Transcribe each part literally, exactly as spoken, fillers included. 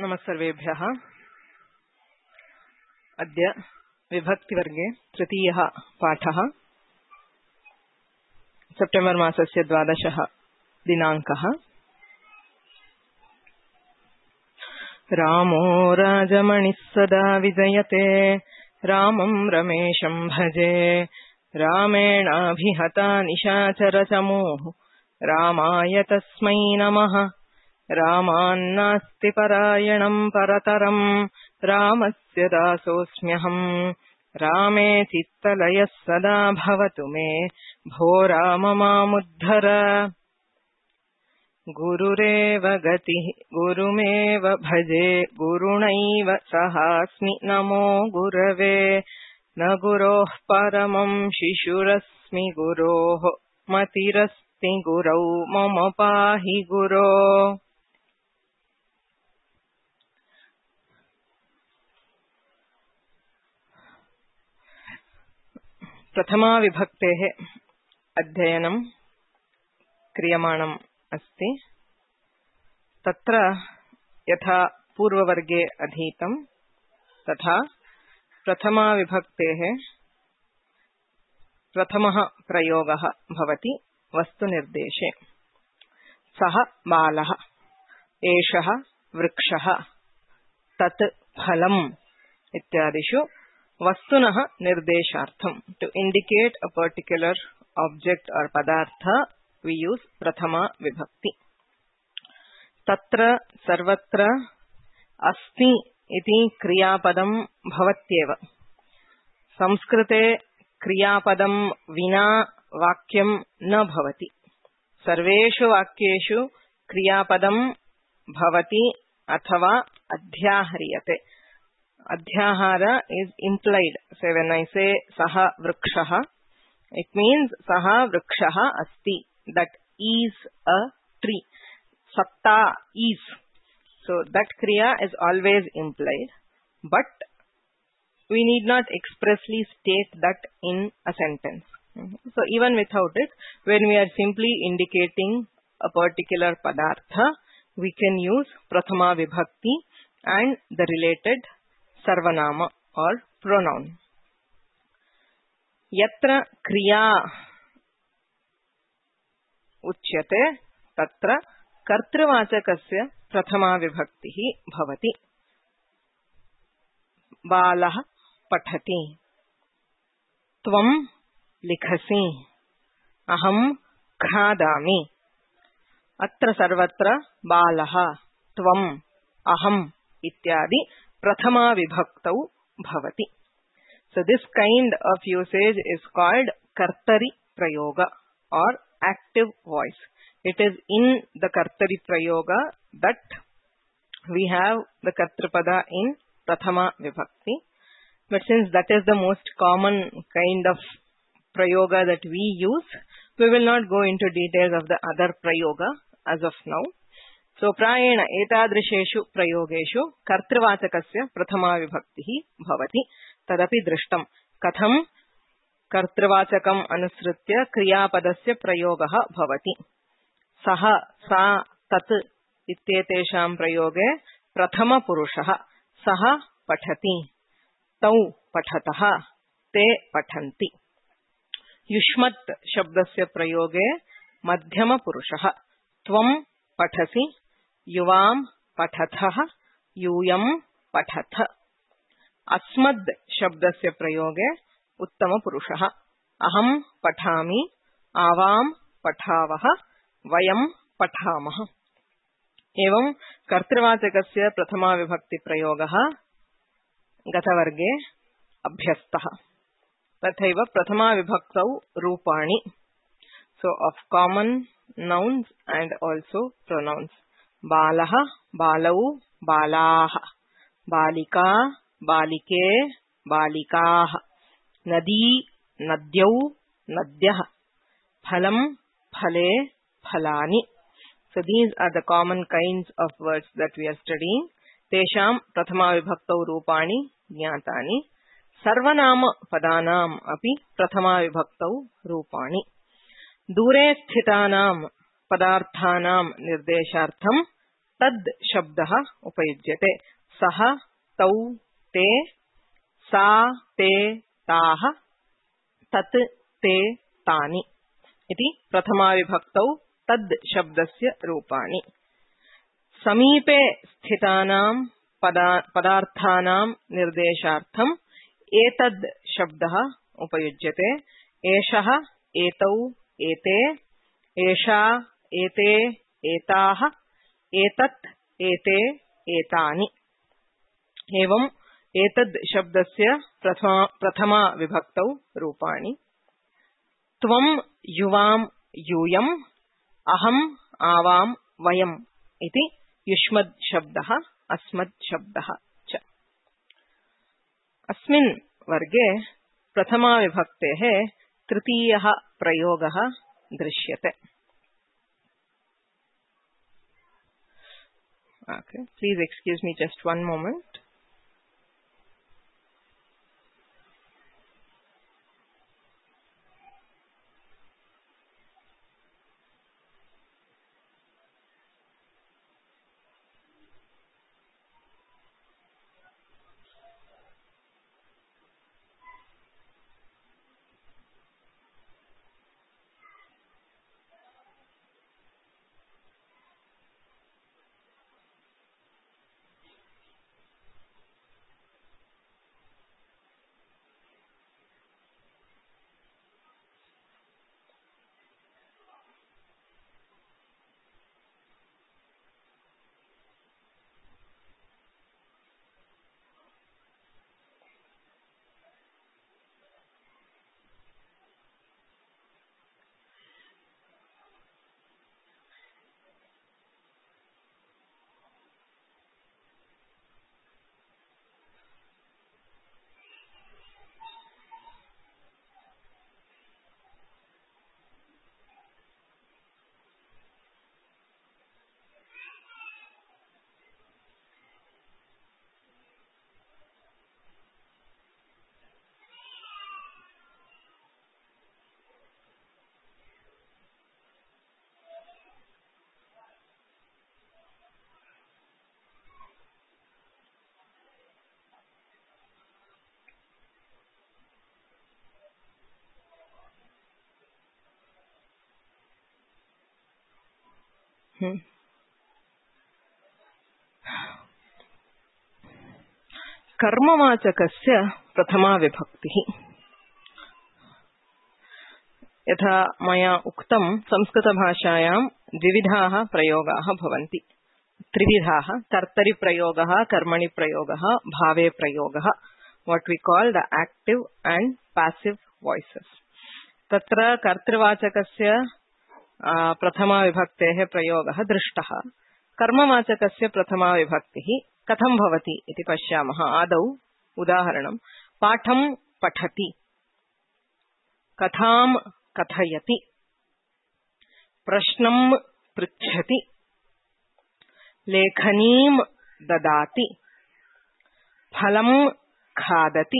नमस्सर्वेभ्यः। अद्य विभक्तिवर्गे तृतीयः पाठः। सेप्टेम्बर् मासस्य द्वादशः दिनाङ्कः। रामो राजमणिः सदा विजयते, रामं रमेशं भजे। रामेणाभिहता निशाचरचमूः, रामाय तस्मै नमः। रामान्नास्ति परायणं परतरं, रामस्य दासोऽस्म्यहम्। रामे चित्तलयः सदा भवतु मे, भो राम मामुद्धर। गुरुरेव गतिः गुरुमेव भजे, गुरुणैव सहास्मि नमो गुरवे। न गुरोः परमं शिशुरस्मि, गुरोः मतिरस्ति गुरौ मम पाहि गुरो। प्रथमा विभक्तेः अध्ययनं क्रियमाणम् अस्ति। तत्र यथा पूर्ववर्गे अधीतं तथा प्रथमा विभक्तेः प्रथमः प्रयोगः भवति वस्तुनिर्देशे। सः बालः, एषः वृक्षः, तत् फलम् इत्यादिषु वस्तुनः निर्देशार्थं to indicate a particular object or padartha we use prathama vibhakti. तत्र सर्वत्र अस्ति इति क्रियापदं भवत्येव। संस्कृते क्रियापदं विना वाक्यं न भवति। सर्वेषु वाक्येषु क्रियापदं भवति अथवा अध्याह्रियते। Adhyahara is implied. So when I say saha vrikshaha, it means saha vrikshaha asti. That is a tree. Satta is. So that kriya is always implied. But we need not expressly state that in a sentence. So even without it, when we are simply indicating a particular padartha, we can use prathama vibhakti and the related सर्वनाम or pronoun. यत्र क्रिया उच्यते तत्र कर्तृवाचकस्य प्रथमा विभक्तिः भवति। बालः पठति, त्वं लिखसि, अहं खादामि। अत्र सर्वत्र बालः, त्वं, अहम् इत्यादि प्रथमा विभक्तौ भवति. So this kind of usage is called kartari prayoga or active voice. It is in the kartari prayoga that we have the kartrupada in prathama vibhakti. But since that is the most common kind of prayoga that we use, we will not go into details of the other prayoga as of now. So प्रायेण एतादृशेषु प्रयोगेषु कर्तृवाचकस्य प्रथमा विभक्तिः भवति। तदपि दृष्टं कथं कर्तृवाचकम् अनुसृत्य क्रियापदस्य प्रयोगः भवति। सः, सा, तत् इत्येतेषां प्रयोगे प्रथमपुरुषः सः पठति, तौ पठतः, ते पठन्ति। युष्मत् शब्दस्य प्रयोगे मध्यमपुरुषः त्वं पठसि, युवां पठतः, यूयं पठथ। अस्मद् शब्दस्य प्रयोगे उत्तमपुरुषः अहं पठामि, आवां पठावः, वयं पठामः। एवं कर्तृवाचकस्य प्रथमा विभक्ति प्रयोगः गतवर्गे अभ्यस्तः। तथैव प्रथमा विभक्तौ रूपाणि, so of common nouns and also pronouns. बालः, बालौ, बालाः, बालिका, बालिके, बालिकाः, नदी, नद्यौ, नद्यः, फलं, फले, फलानि. So these are the common kinds of words that we are studying. तेषां प्रथमा विभक्तौ रूपाणि ज्ञातानि। सर्वनाम पदानाम् अपि प्रथमा विभक्तौ रूपाणि। दूरे स्थितानां पदार्थानां निर्देशार्थं तद् शब्दः उपयुज्यते. सः, तौ, ते, सा, ते, ताः, तत्, ते, तानि इति प्रथमाविभक्तौ तद् शब्दस्य रूपाणि. समीपे स्थितानां पदार्थानां निर्देशार्थम् एतद् शब्दः उपयुज्यते. एषः, एतौ, एते, एषा, एते, एताः, एतत्, एते, एतानि. एवम् एतद् शब्दस्य प्रथमा प्रथमा विभक्तौ रूपाणि. त्वं, युवां, यूयम्, अहम्, आवां, वयम् इति युष्मद् शब्दः, अस्मद् शब्दः च. अस्मिन् वर्गे प्रथमा विभक्तेः तृतीयः प्रयोगः दृश्यते. Okay, please excuse me just one moment. Hmm. कर्मवाचकस्य प्रथमा विभक्तिः. यथा मया उक्तं संस्कृतभाषायां द्विविधाः प्रयोगाः भवन्ति. त्रिविधाः: कर्तरि प्रयोगः, कर्मणि प्रयोगः, भावे प्रयोगः. what we call the active and passive voices. तत्र कर्तृवाचकस्य प्रथमा विभक्तेः प्रयोगः दृष्टः. कर्मवाचकस्य प्रथमा विभक्तिः कथं भवति इति पश्यामः. आदौ उदाहरणं: पाठं पठति, कथां कथयति, प्रश्नं पृच्छति, लेखनीं ददाति, फलं खादति.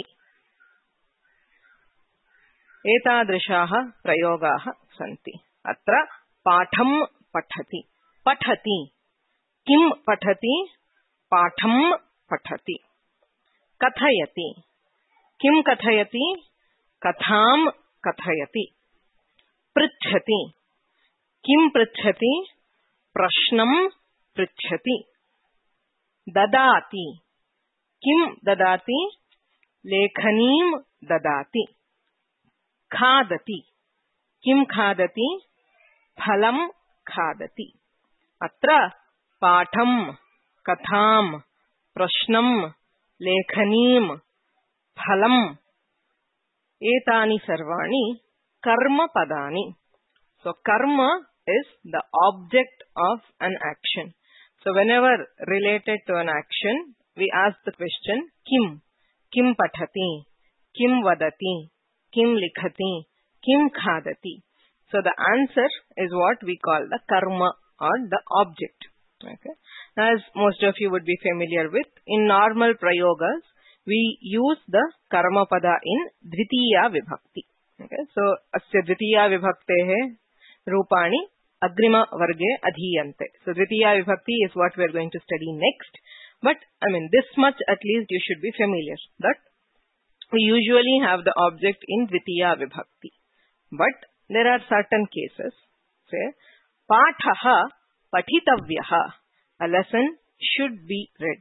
एतादृशाः प्रयोगाः सन्ति. अत्र पाठं पठति. पठति किं पठति? पाठं पठति. कथयति किं कथयति? कथां कथयति. पृच्छति किं पृच्छति? प्रश्नं पृच्छति. ददाति किं ददाति? लेखनीं ददाति. खादति किं खादति? फलं खादति. अत्र पाठं, कथां, प्रश्नं, लेखनीं, फलम् एतानि सर्वाणि कर्मपदानि. So karma is the object of an action. So whenever related to an action, we ask the question kim. Kim pathati, kim vadati, kim likhati, kim khadati. So the answer is what we call the karma or the object. Okay. As most of you would be familiar with, in normal prayogas, we use the karma pada in dvitiya vibhakti. Okay. So asya dvitiya vibhaktehe rupani Agrima Varge Adhiyante. So Dvitiya Vibhakti is what we are going to study next. But I mean, this much at least you should be familiar that we usually have the object in Dvitiya Vibhakti. But there are certain cases. Say, Pathaha Patitavyaha. A lesson should be read.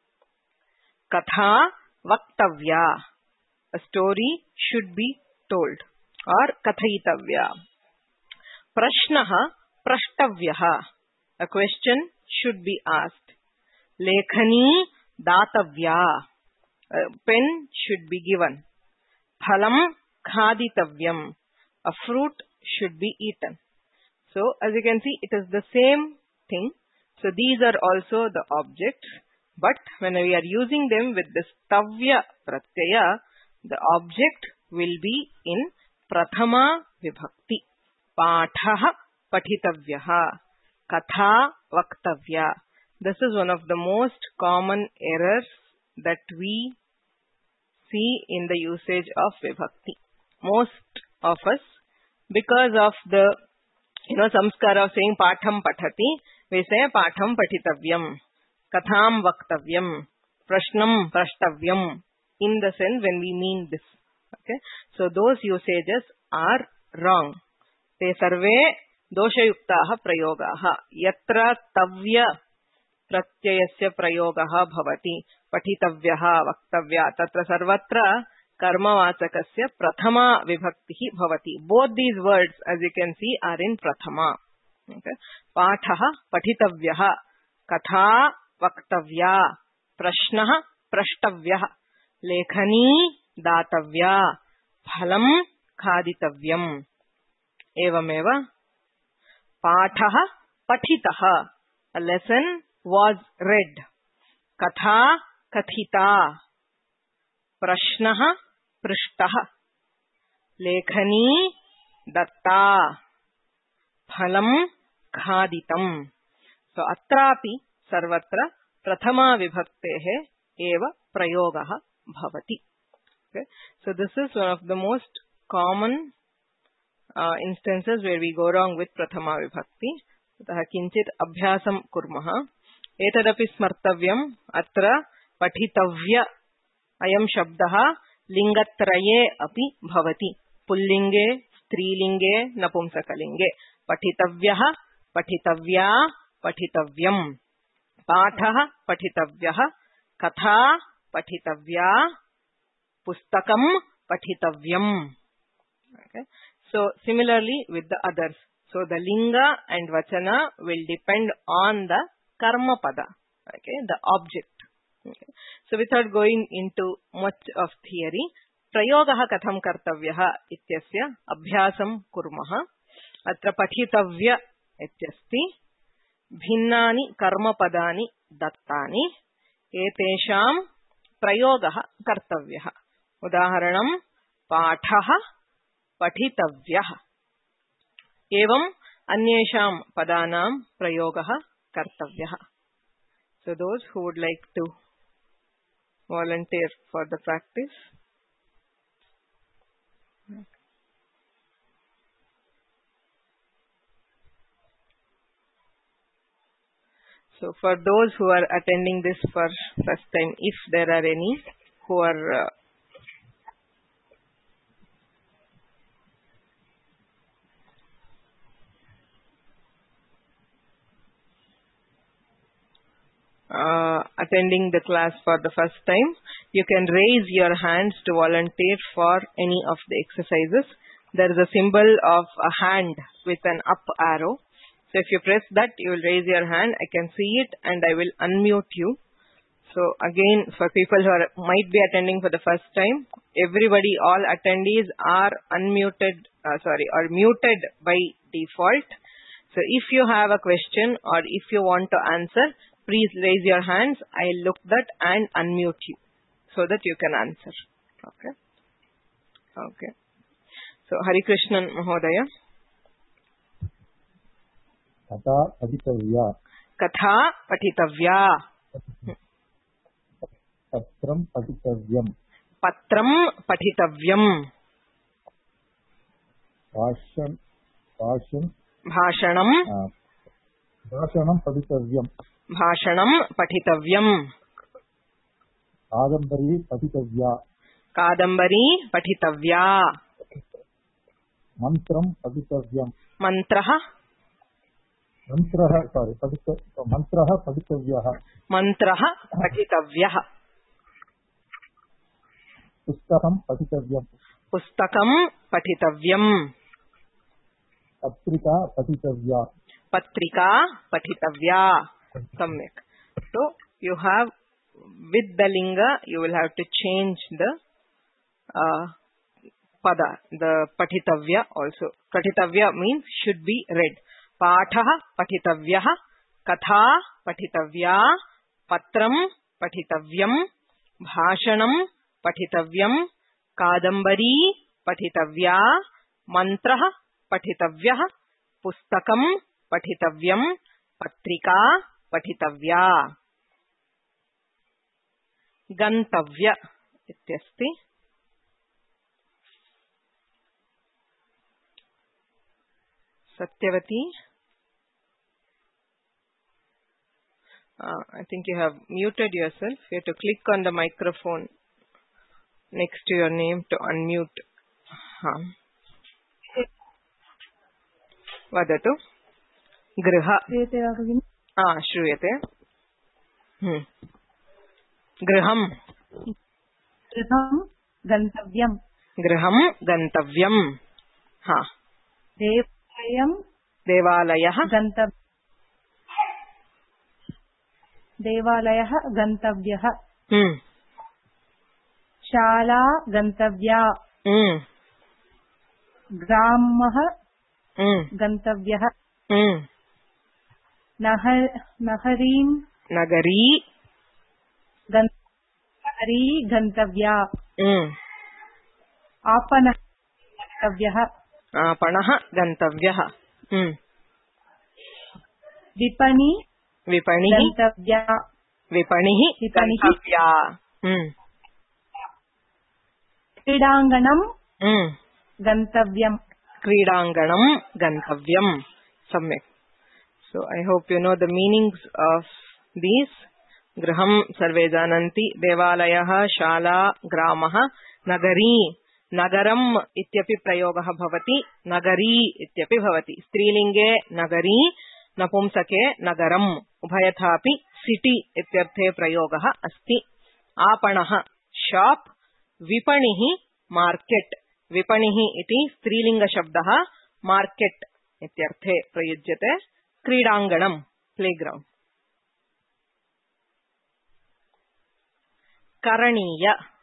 Katha Vaktavya. A story should be told. Or Kathaitavya. Prashnaha Prashtavyaha. A question should be asked. Lekhani Datavya. A pen should be given. Phalam Khaditavyam. A fruit should be eaten. So, as you can see, it is the same thing. So, these are also the objects. But when we are using them with this Tavya Pratyaya, the object will be in Prathama Vibhakti. Pathaha Patitavyaha. Katha Vaktavya. This is one of the most common errors that we see in the usage of Vibhakti. Most of us, because of the you know samskara of saying Patham Pathati, we say Patham Patitavyam, Katham Vaktavayam, Prashnam Prashtavyam, in the sense when we mean this. Okay, so those usages are wrong. Te sarve doshayuktaha prayogaha. Yatra tavya pratyayasya prayogaha bhavati. Patitavyaha vaktavya. Tatra sarvatra karmavachakasya prathama vibhaktihi bhavati. Both these words, as you can see, are in prathama. Okay. Pathaha patitavyaha. Katha vaktavya. Prashnaha prashtavyaha. Lekhani datavya. Phalam khaditavyam. Evameva. Pathaha patitaha. A lesson was read. Katha kathita. Prashnaha prishtaha. Lekhani datta. Phalam khaditam. So, atrapi sarvatra prathama vibhaktehe eva prayogaha bhavati. Okay. So, this is one of the most common uh, instances where we go wrong with prathama vibhakti. Ataha kinchit abhyasam kurmaha. Etadapi smartavyam atra patitavya ayam shabdaha lingatraye api bhavati. Pullinge, strilinge, napumsakalinge. Patitavyaha, patitavya, patitavyam. Pathaha, patitavyaha. Katha, patitavya. Pustakam, patitavyam. Okay. So, similarly with the others. So, the linga and vachana will depend on the karma pada. Okay, the object. Okay. So, without going into much of theory, prayogaha katham kartavyaha ityasya abhyasam kurmaha. Atra patitavya ityasti bhinnani karma padani dattani etesham prayogaha kartavyaha. Udaharanam pathaha patitavyaha. Evam anyesham padanam prayogaha kartavyaha. So those who would like to volunteer for the practice. So for those who are attending this for first time, if there are any who are uh, Uh, attending the class for the first time, you can raise your hands to volunteer for any of the exercises. There is a symbol of a hand with an up arrow. So if you press that, you will raise your hand. I can see it and I will unmute you. So again, for people who are, might be attending for the first time, everybody, all attendees are unmuted, uh, sorry, or muted by default. So if you have a question or if you want to answer, please raise your hands. I'll look that and unmute you so that you can answer. Okay. Okay. So Hari Krishnan Mahodaya. Katha patitavya. Katha patitavya. Patram patitavyam. Patram patitavyam. Pashan. Pashan. भाषणं भाषणं पठितव्यम् भाषणं पठितव्यम् कादम्बरी पठितव्या कादम्बरी पठितव्या मन्त्रं पठितव्यम् मन्त्रः मन्त्रः सारी पठित मन्त्रः पठितव्यः मन्त्रः पठितव्यः पुस्तकं पठितव्यम् पुस्तकं पठितव्यम् पत्रिका पठितव्या पत्रिका पठितव्या सम्यक्. So you have with the linga you will have to change the uh, pada, the patitavya also. Patitavya means should be read. Pathah patitavyah, katha patitavya, patram patitavyam, bhashanam patitavyam, kadambari patitavya, mantrah patitavyah, pustakam patitavyam, patrika patitavya. गन्तव्य इत्यस्ति. Satyavati, uh, I think you have muted yourself. You have to click on the microphone next to your name to unmute. Huh. Vadatu. Griha. Ah, shruyate. Hmm. गृहं गृहं गन्तव्यं गृहं गन्तव्यं. हा. देवालयं देवालयः गन्तव्यः देवालयः गन्तव्यः. हम्म. शाला गन्तव्या. हम्म. ग्रामः हम्म. गन्तव्यः. हम्म. नहर नगरीं नगरी नगरी गन्तव्या. हम्म. आपणः गन्तव्यः. आपणः गन्तव्यः. हम्म. विपणि विपणिः गन्तव्या. विपणिः गन्तव्या. हम्म. क्रीडाङ्गणं हम्म. गन्तव्यम्. क्रीडाङ्गणं गन्तव्यम्. सम्यक्. So I hope you know the meanings of these. गृहं सर्वे जानन्ति. देवालयः, शाला, ग्रामः, नगरी. नगरम् इत्यपि प्रयोगः भवति. नगरी इत्यपि भवति. स्त्रीलिङ्गे नगरी, नपुंसके नगरम्. उभयथापि सिटी इत्यर्थे प्रयोगः अस्ति. आपणः शॉप, विपणिः मार्केट. विपणिः इति स्त्रीलिङ्गशब्दः मार्केट इत्यर्थे प्रयुज्यते. क्रीडाङ्गणम् प्लेग्राउण्ड. करणीय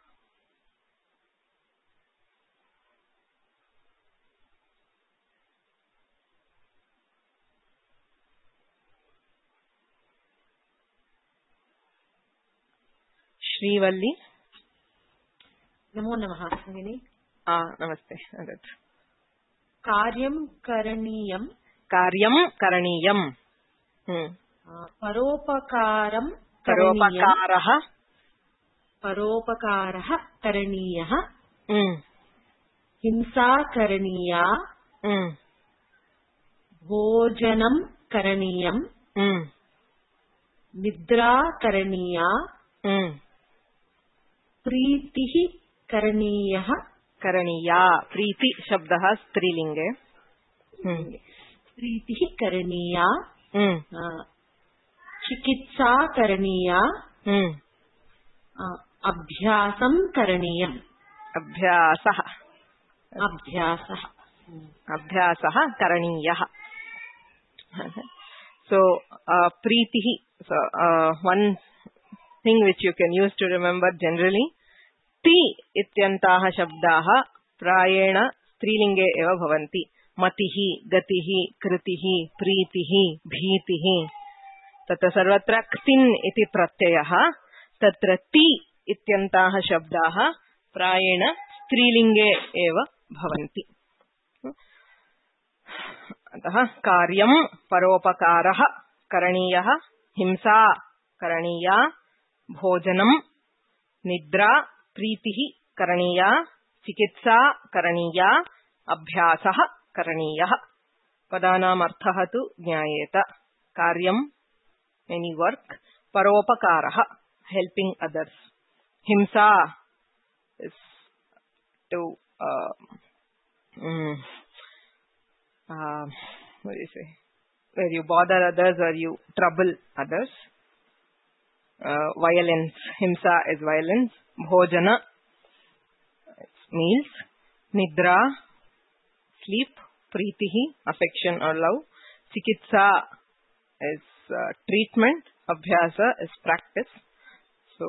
श्रीवल्ली. नमो नमः भगिनी. आ नमस्ते. वदतु. कार्यं करणीयं. कार्यं करणीयम्. परोपकारं परोपकारः परोपकारः करणीयः. हिंसा करणीया. भोजनं करणीयम्. निद्रा करणीया. प्रीतिः करणीयः. करणीया. प्रीति शब्दः स्त्रीलिङ्गे. प्रीतिः करणीया. चिकित्सा करणीया. अभ्यासं करणीयम्. अभ्यासः अभ्यासः अभ्यासः करणीयः. So uh, प्रीतिः. So uh, one thing which you can use to remember generally, ति इत्यन्ताः शब्दाः प्रायेण स्त्रीलिङ्गे एव भवन्ति. मतिः, गतिः, कृतिः, प्रीतिः, भीतिः. तत्र सर्वत्र क्तिन् इति प्रत्ययः. तत्र ति इत्यन्ताः शब्दाः प्रायेण स्त्रीलिङ्गे एव भवन्ति. अतः कार्यं परोपकारः करणीयः. हिंसा करणीया. भोजनं, निद्रा, प्रीतिः करणीया. चिकित्सा करणीया. अभ्यासः करणीयः. Padanam arthaha tu jnayeta. Karyam, any work. Paropakaraha, helping others. Himsa is to, uh, mm, uh, what do you say? Where you bother others or you trouble others. Uh, violence. Himsa is violence. Bhojana, it's meals. Nidra, sleep. Pritihi, affection or love. Chikitsa is uh, treatment. Abhyasa is practice. So,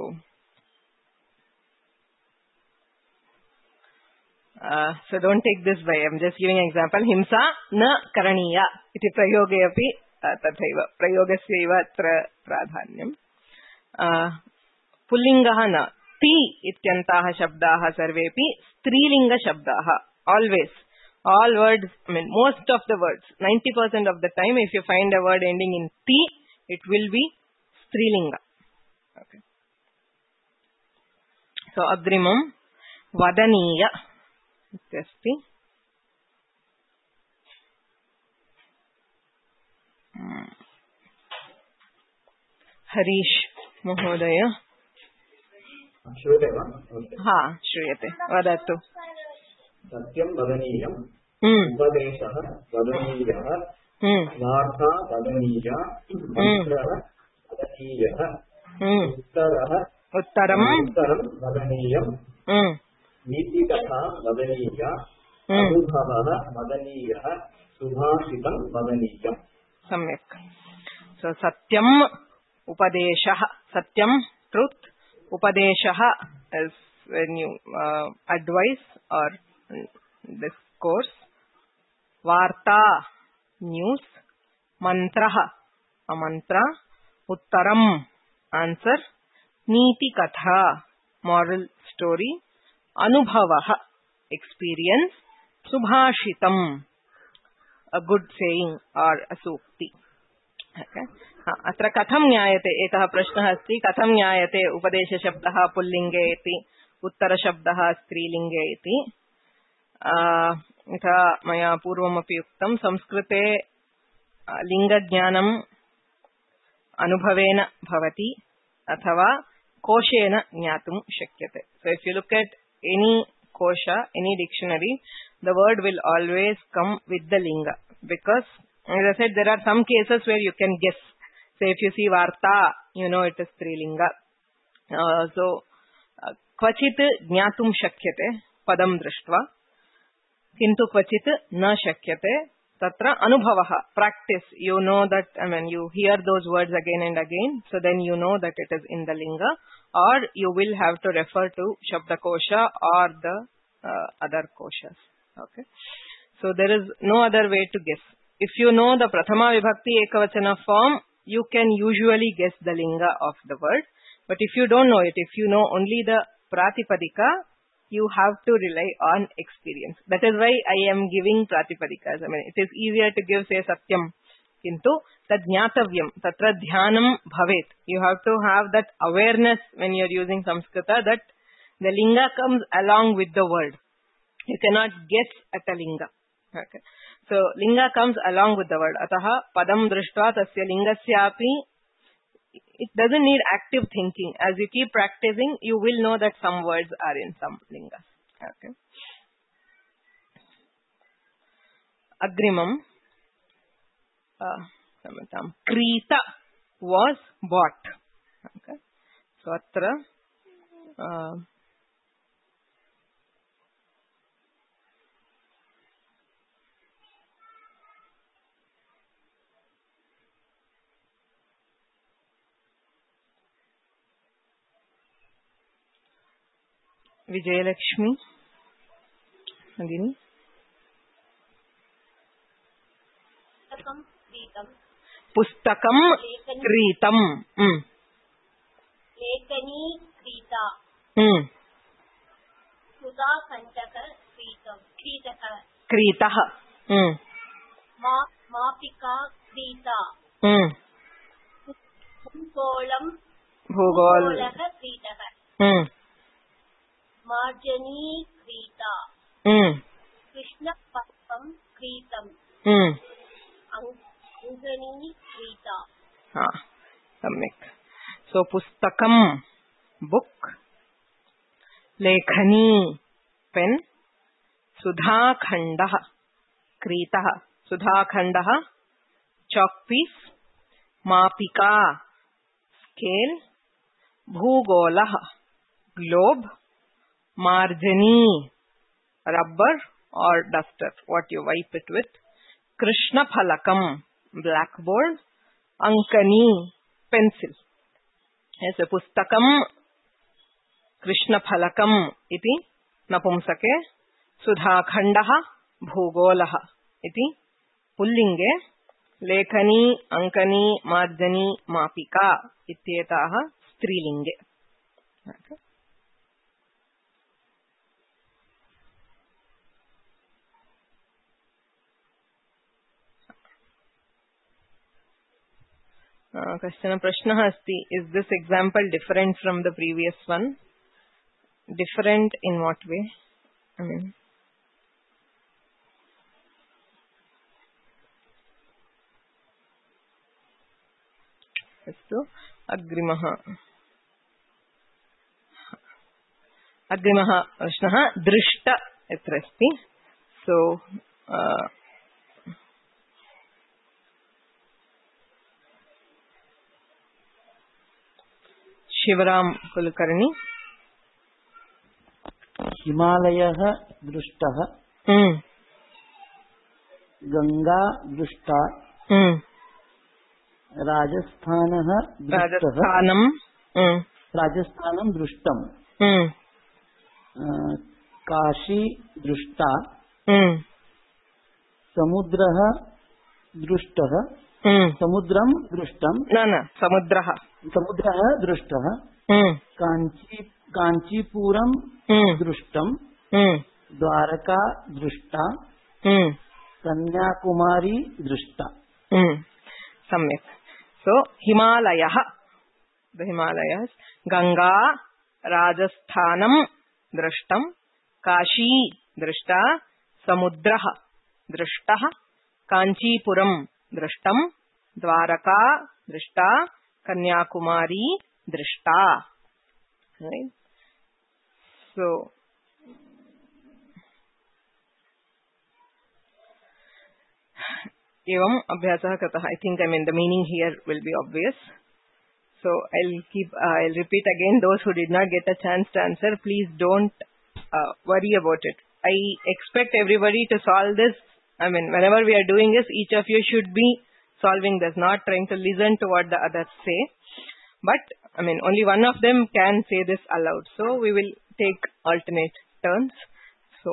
uh, so don't take this by, I'm just giving an example. Himsa na karaniya. Iti prayoge api tathaiva. Prayogasya eva atra pradhanyam. Uh, Pullingaha na. Ti ityantaha shabdaha sarvepi strilinga shabdaha. Always. All words, I mean most of the words, ninety percent of the time if you find a word ending in ti, it will be strilinga. Okay. So, agrimam vadaniya. Ityasti. Harish Mahodaya. श्रूयते वा? हा, श्रूयते. वदतु. सत्यं वदनीयम्, उपदेशः वदनीयः, वार्ता वदनीया, मन्त्रः वदनीयः, उत्तरः उत्तरम् उत्तरं वदनीयम्, नीतिकथा वदनीया, अनुभवः वदनीयः, सुभाषितं वदनीयम्. सम्यक्. So satyam upadeshah. Satyam, truth. Upadeshah is when you uh, advise or discourse. Varta, news. Mantraha, a mantra. Uttaram, answer. Niti katha, moral story. Anubhavaha, experience. Subhashitam, a good saying or a sukti. Okay. अत्र कथं ज्ञायते एकः प्रश्नः अस्ति कथं ज्ञायते उपदेशशब्दः पुल्लिङ्गे इति उत्तरशब्दः स्त्रीलिङ्गे इति यथा मया पूर्वमपि उक्तं संस्कृते लिङ्गज्ञानम् अनुभवेन भवति अथवा कोशेन ज्ञातुं शक्यते. So if you look at any kosha, any dictionary, the word will always come with the linga because as I said, there are some cases where you can guess. Say if you see Varta, you know it is Strilinga. Uh, so, Kvachit Jnatum Shakyate, Padam Drishtva. Kintu Kvachit Na Shakyate, Tatra Anubhavaha, practice. You know that, I mean, you hear those words again and again, so then you know that it is in the Linga, or you will have to refer to Shabdakosha or the uh, other koshas. Okay. So, there is no other way to guess. If you know the Prathama Vibhakti Ekavachana form, you can usually guess the linga of the word. But if you don't know it, if you know only the Pratipadika, you have to rely on experience. That is why I am giving Pratipadikas. I mean, it is easier to give, say, Satyam. Kintu, tad jnatavyam, tatra dhyanam bhavet. You have to have that awareness when you are using Samskrita that the linga comes along with the word. You cannot guess at a linga. Okay. So, linga comes along with the word. Ataha, padam drishtva tasya lingasyapi. It doesn't need active thinking. As you keep practicing, you will know that some words are in some lingas. Okay. Agrimam. Uh, Krita was bought. Okay. So, atra. Uh, Vijayalakshmi, Nandini. Pustakam Kritam. Mm. Lekani Krita. Mm. Sudha Kantaka Kritam. Kritaka. Kritaha. Mm. Ma Mapika Krita. Mm. Bhugolam. Bhugol. Bhugolaka Kritaka. Mm. Marjani Krita. Mm. Krishna Paspam Kritam. Mm. Angani Krita. Ha, samyak. So pustakam, book. Lekhani, pen. Sudha khandaha, kritaha. Sudha khandaha, chalk piece. Mapika, scale. Bhugolaha, globe. Marjani, rubber or duster, what you wipe it with. Krishna phalakam, blackboard. Ankani, pencil. Yes, a pustakam Krishna phalakam iti napumsake. Sudha khandaha bhugolaha iti pullinge. Lekhani, ankani, marjani, mapika ityetaha strilinge. Okay. Uh, question prashna asti. Is this example different from the previous one? Different in what way? I mean, astu agrimaha agrimaha prashnaha drishta etra asti. So uh, Shivaram Kulkarni. हिमालयः दृष्टः Hmm. Ganga दृष्टा Hmm. Rajasthan दृष्टः Rajasthanam. Hmm. राजस्थानं दृष्टम् Hmm. अ, काशी दृष्टा Hmm. समुद्रः दृष्टः Hmm. समुद्रं दृष्टं No, no. Samudraha. समुद्रः दृष्टः Hmm. काञ्ची काञ्चीपुरं Hmm. दृष्टं Hmm. द्वारका दृष्टा Hmm. कन्याकुमारी दृष्टा. Hmm. Samyak. So, Himalayah. The Himalayas. Ganga, Rajasthanam, Drashtam. Kashi, Drashta. Samudraha, Drashtaha. Kanchipuram, Drashtam. Dwaraka, Drashta. Kanyakumari, Drashta. Right? So, evam abhyasah kratah. I think, I mean, the meaning here will be obvious. So, I'll keep, uh, I'll repeat again. Those who did not get a chance to answer, please don't uh, worry about it. I expect everybody to solve this. I mean, whenever we are doing this, each of you should be solving this, not trying to listen to what the others say. But, I mean, only one of them can say this aloud. So, we will take alternate turns. So,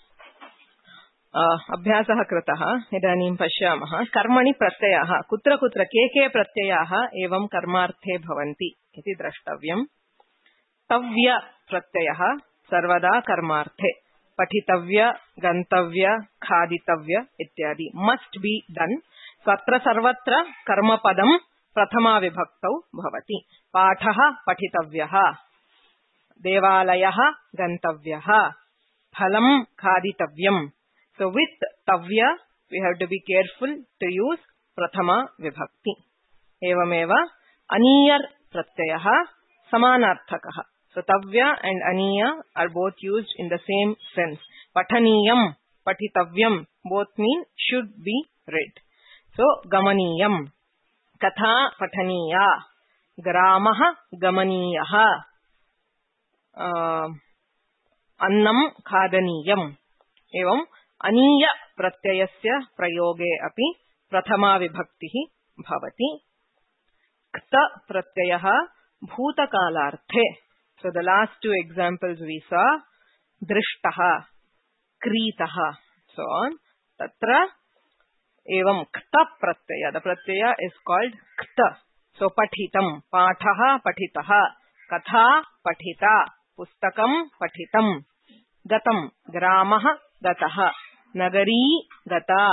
अभ्यासः कृतः. इदानीं पश्यामः. कर्मणि प्रत्ययाः कुत्र कुत्र के के प्रत्ययाः एवं कर्मार्थे भवन्ति इति द्रष्टव्यम्. तव्य प्रत्ययः सर्वदा कर्मार्थे. पठितव्य, गन्तव्य, खादितव्य इत्यादि मस्ट बी डन. तत्र सर्वत्र कर्मपदं प्रथमा विभक्तौ भवति. पाठः पठितव्यः, देवालयः गन्तव्यः, फलं खादितव्यम्. So with tavya, we have to be careful to use prathama vibhakti. Evameva aniyar pratyayah samanarthakah. So tavya and aniya are both used in the same sense. Pathaniyam, patitavyam both mean should be read. So gamaniyam, katha pathaniya, gramaha gamaniyah, uh, annam khadaniyam. Evam अनीय प्रत्ययस्य प्रयोगे अपि प्रथमा विभक्तिः भवति. क्त प्रत्ययः भूतकालार्थे. So the last two examples we saw, दृष्टः, क्रीतः, so on. तत्र एवं क्त प्रत्यय, the pratyaya is called क्त. So पठितं, पाठः पठितः, कथा पठिता, पुस्तकं पठितं, गतं, ग्रामः गतः, नगरी गता,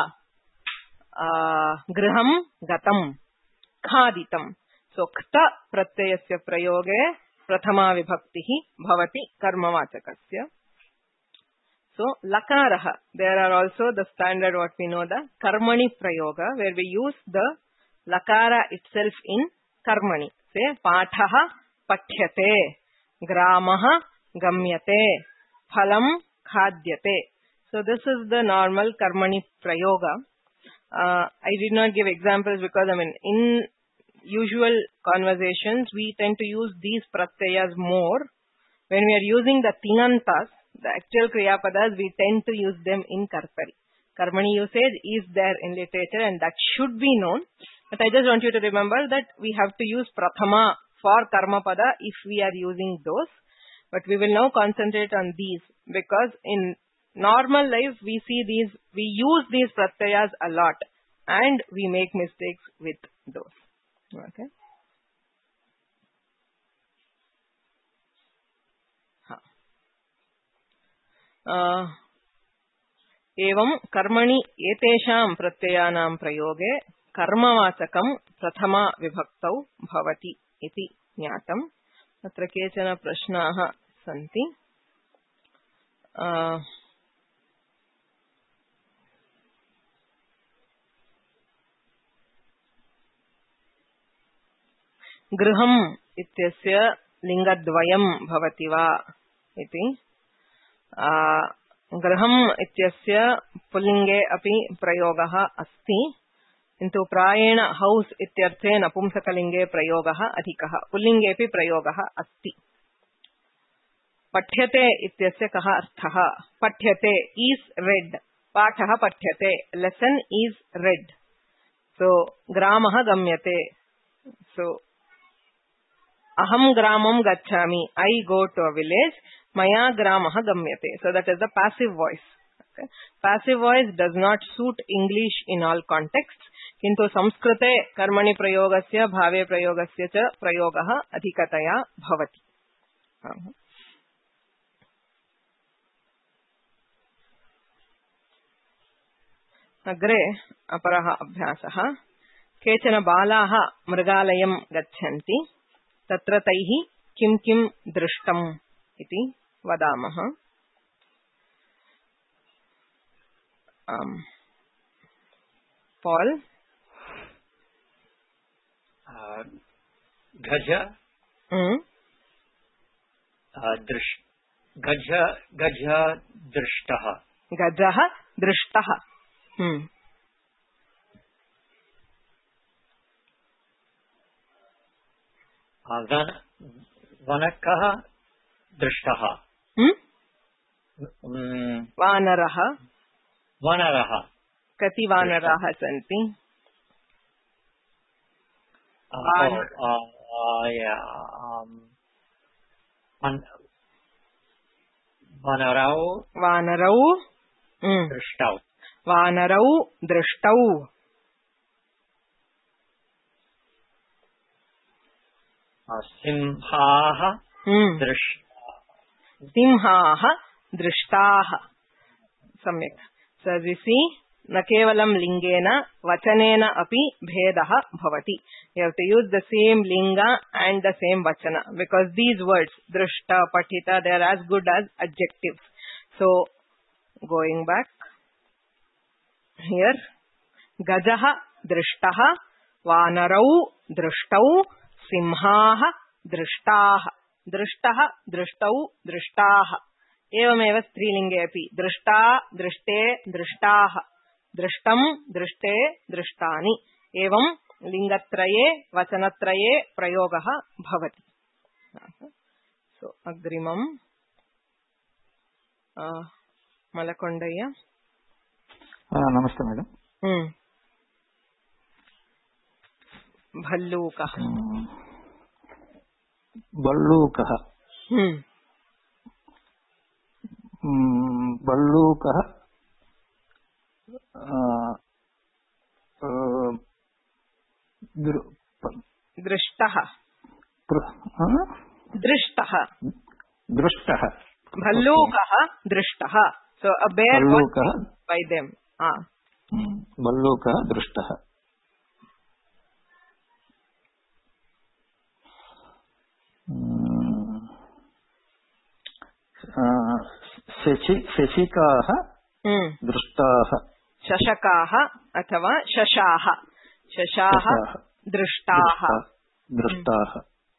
गृहं गतं, खादितं. So क्त प्रत्ययस्य प्रयोगे प्रथमा विभक्तिः भवति कर्मवाचकस्य. So lakarah, there are also the standard what we know, the karmani prayoga, where we use the lakara itself in karmani. Say pathaha pathyate, gramaha gamyate, phalam khadyate. So this is the normal karmani prayoga. Uh, I did not give examples because I mean in usual conversations we tend to use these pratyayas more. When we are using the tinantas, the actual kriyapadas, we tend to use them in kartari. Karmani usage is there in literature and that should be known. But I just want you to remember that we have to use prathama for karmapada if we are using those. But we will now concentrate on these because in normal life we see these, we use these pratyayas a lot and we make mistakes with those. Okay. Uh, एवं कर्मणि एतेषां प्रत्ययानां प्रयोगे कर्मवाचकं प्रथमा विभक्तौ भवति इति ज्ञातम्. अत्र केचन प्रश्नाः सन्ति. गृहम् इत्यस्य लिङ्गद्वयं भवति वा इति. गृहम् इत्यस्य पुल्लिङ्गे अपि प्रयोगः अस्ति, किन्तु प्रायेण हाउस इत्यर्थे नपुंसकलिङ्गे प्रयोगः अधिकः, पुल्लिङ्गेऽपि प्रयोगः अस्ति. पठ्यते इत्यस्य कः अर्थः? पठ्यते इस् रेड्, पाठः पठ्यते, लेसन् इस् रेड्. सो ग्रामः गम्यते. सो अहं ग्रामं गच्छामि, I go to a village. Maya gramah gamyate. So that is the passive voice. Okay. Passive voice does not suit English in all contexts. Kintu Samskrite karmani prayogasya bhave prayogasya cha prayogah adhikataya bhavati. Uh-huh. अग्रे अपरः अभ्यासः. केचन बालाः मृगालयं गच्छन्ति. तत्र तैः किं किं दृष्टम् इति वदामः. Paul. Uh, Gaja. Hmm. Uh, drish. Gaja. Gaja drishtah. Gajah drishtah. Hmm. Uh, van, vanakah drishtah. Hmm. Um, वानरः. वानरः. कति वानराः सन्ति? वानरौ. वानरौ दृष्टौ. वानरौ दृष्टौ. सिंहाः दृष्टाः. सिंहाः दृष्टाः. सम्यक्. So we see न केवलं लिंगेन वचनेन अपि भेदः भवति. You have to use the same linga and the same vachana because these words drishta, pathita, they are as good as adjectives. So going back here, gajah drishtah, vanarau drishtau, simhah drishtaah. Drishtah drishtau drishtaah. एवमेव स्त्रीलिंगे अपि दृष्टा दृष्टे दृष्टाः, दृष्टं दृष्टे दृष्टानि. एवं लिंगत्रये वचनत्रये प्रयोगः भवति. सो अग्रिमं मलकोण्डय्य. नमस्ते मैडम. भल्लूकः. भल्लूकः. भल्लूकः दृष्टः. दृष्टः. दृष्टः. भल्लूकः दृष्टः. So a bear was seen by them. Ah. भल्लूकः दृष्टः. शशिकाः दृष्टाः. शशकाः अथवा शशाः. शशाः दृष्टाः दृष्टाः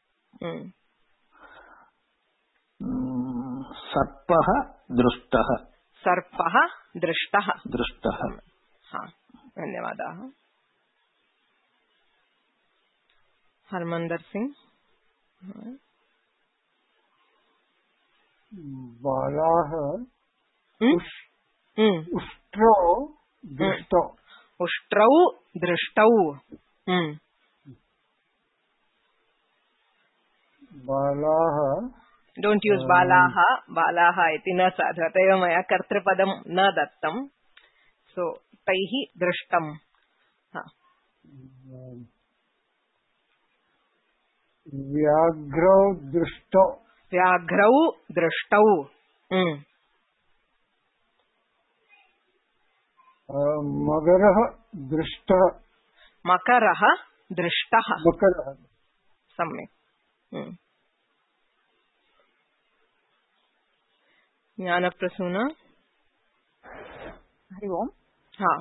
सर्पः दृष्टः सर्पः दृष्टः दृष्टः हाँ धन्यवादाः हरमंदर सिंह बालाः उष्ट्रौ दृष्टौ उष्ट्रौ दृष्टौ बालाः डोंट यूज बालाः बालाः इति न साधु अत एव मया कर्तृपदं न दत्तं सो तैः दृष्टम् व्याघ्रौ दृष्टौ व्याघ्रौ दृष्टौ मकरः दृष्टः मकरः दृष्टः मकरः सम्यक् ज्ञानप्रसूना हरि ओम् हाँ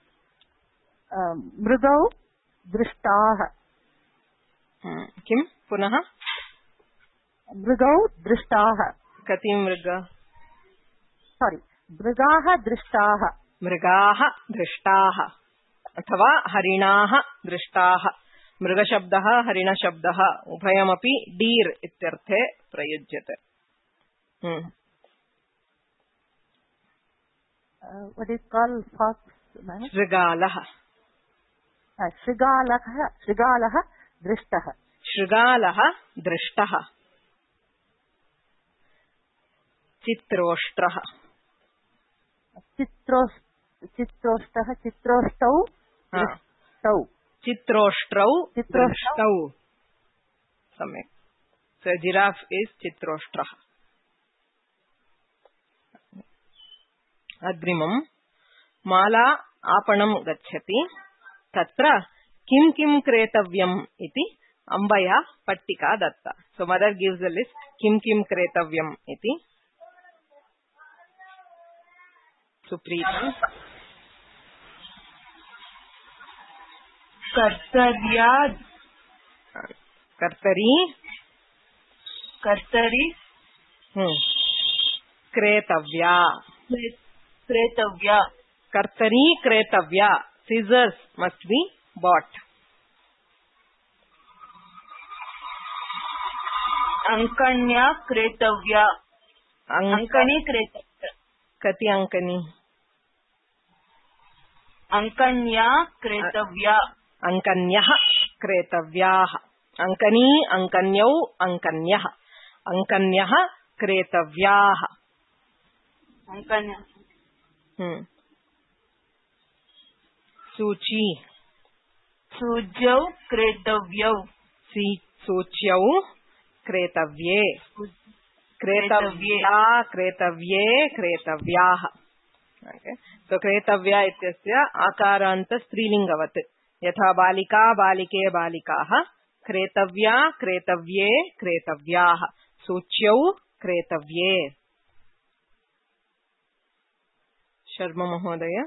मृगौ दृष्टाः किं पुनः मृगौ दृष्टाः कति मृग सारी मृगाः दृष्टाः मृगाः दृष्टाः अथवा हरिणाः दृष्टाः मृगशब्दः हरिणशब्दः उभयमपि डीर् इत्यर्थे प्रयुज्यते what is called fox शृगालः शृगालः शृगालः दृष्टः शृगालः दृष्टः चित्रोष्ट्रः चित्रो चित्रोष्टः चित्रोष्टौ दृष्टौ चित्रोष्ट्रौ चित्रोष्टौ सम्यक् सो जिराफ इज चित्रोष्ट्रः अग्रिमम् माला आपणं गच्छति तत्र किं किं क्रेतव्यम् इति अम्बया पट्टिका दत्ता so mother gives a list किं किं क्रेतव्यम् इति सुप्रीता कर्तव्या कर्तरी कर्तरी क्रेतव्या क्रेतव्या कर्तरी क्रेतव्या scissors must be bought अंकण्या क्रेतव्या अंकनी क्रेतव्या कति अंकनी अंकन्या क्रेतव्या अंकन्यः क्रेतव्याः अंकनी अंकन्यौ अंकन्यः अंकन्यः क्रेतव्याः अंकन्या हम्म सूची सूच्यौ क्रेतव्यौ सी सूच्यौ क्रेतव्ये क्रेतव्या क्रेतव्ये क्रेतव्याः सो क्रेतव्या इत्यस्य आकारान्त स्त्रीलिङ्गवत् यथा बालिका बालिके बालिकाः क्रेतव्या क्रेतव्ये क्रेतव्याः सूच्यौ क्रेतव्ये शर्मा महोदय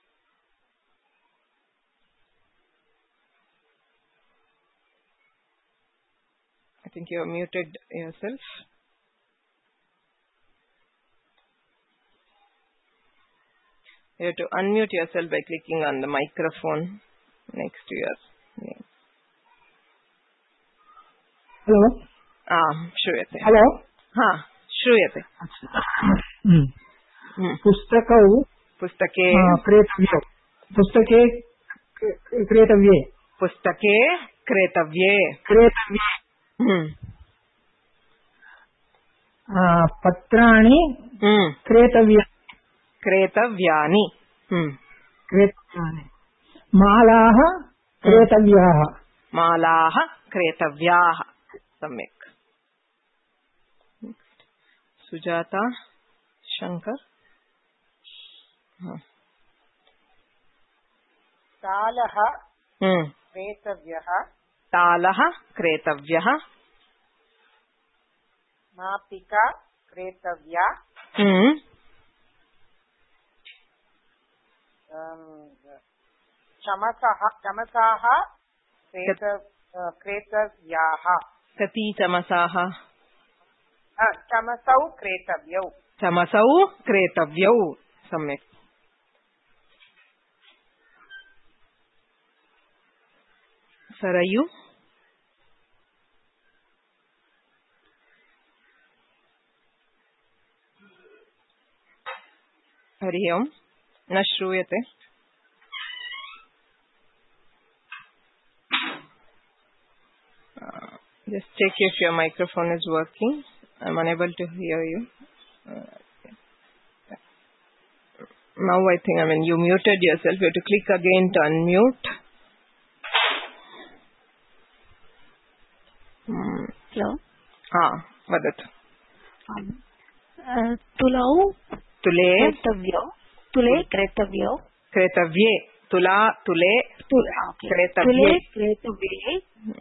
I think you have muted yourself. You have to unmute yourself by clicking on the microphone next to your name. Hello. Ah, श्रूयते. Hello. हाँ, श्रूयते. पुस्तकौ पुस्तके क्रेतव्यौ पुस्तके क्रेतव्ये पुस्तके क्रेतव्ये क्रेतव्ये पत्राणि क्रेतव्य क्रेतव्यानि क्रेतव्यानि मालाः क्रेतव्याः मालाः क्रेतव्याः सम्यक् सुजाता शंकर तालः क्रेतव्यः तालः क्रेतव्यः मापिका क्रेतव्या हम्म चमसः चमसाः क्रेत क्रेतव्याः कति चमसाः चमसौ क्रेतव्यौ चमसौ क्रेतव्यौ सम्यक् सरयु हरि ओम् न श्रूयते uh, just check if your microphone is working. I'm unable to hear you. Uh, now I think I mean you muted yourself. You have to click again to unmute. Hello. Ah, वदतु. तुलौ तुले क्रेतव्यौ तुले क्रेतव्यौ क्रेतव्ये तुला तुले क्रेतव्ये क्रेतव्ये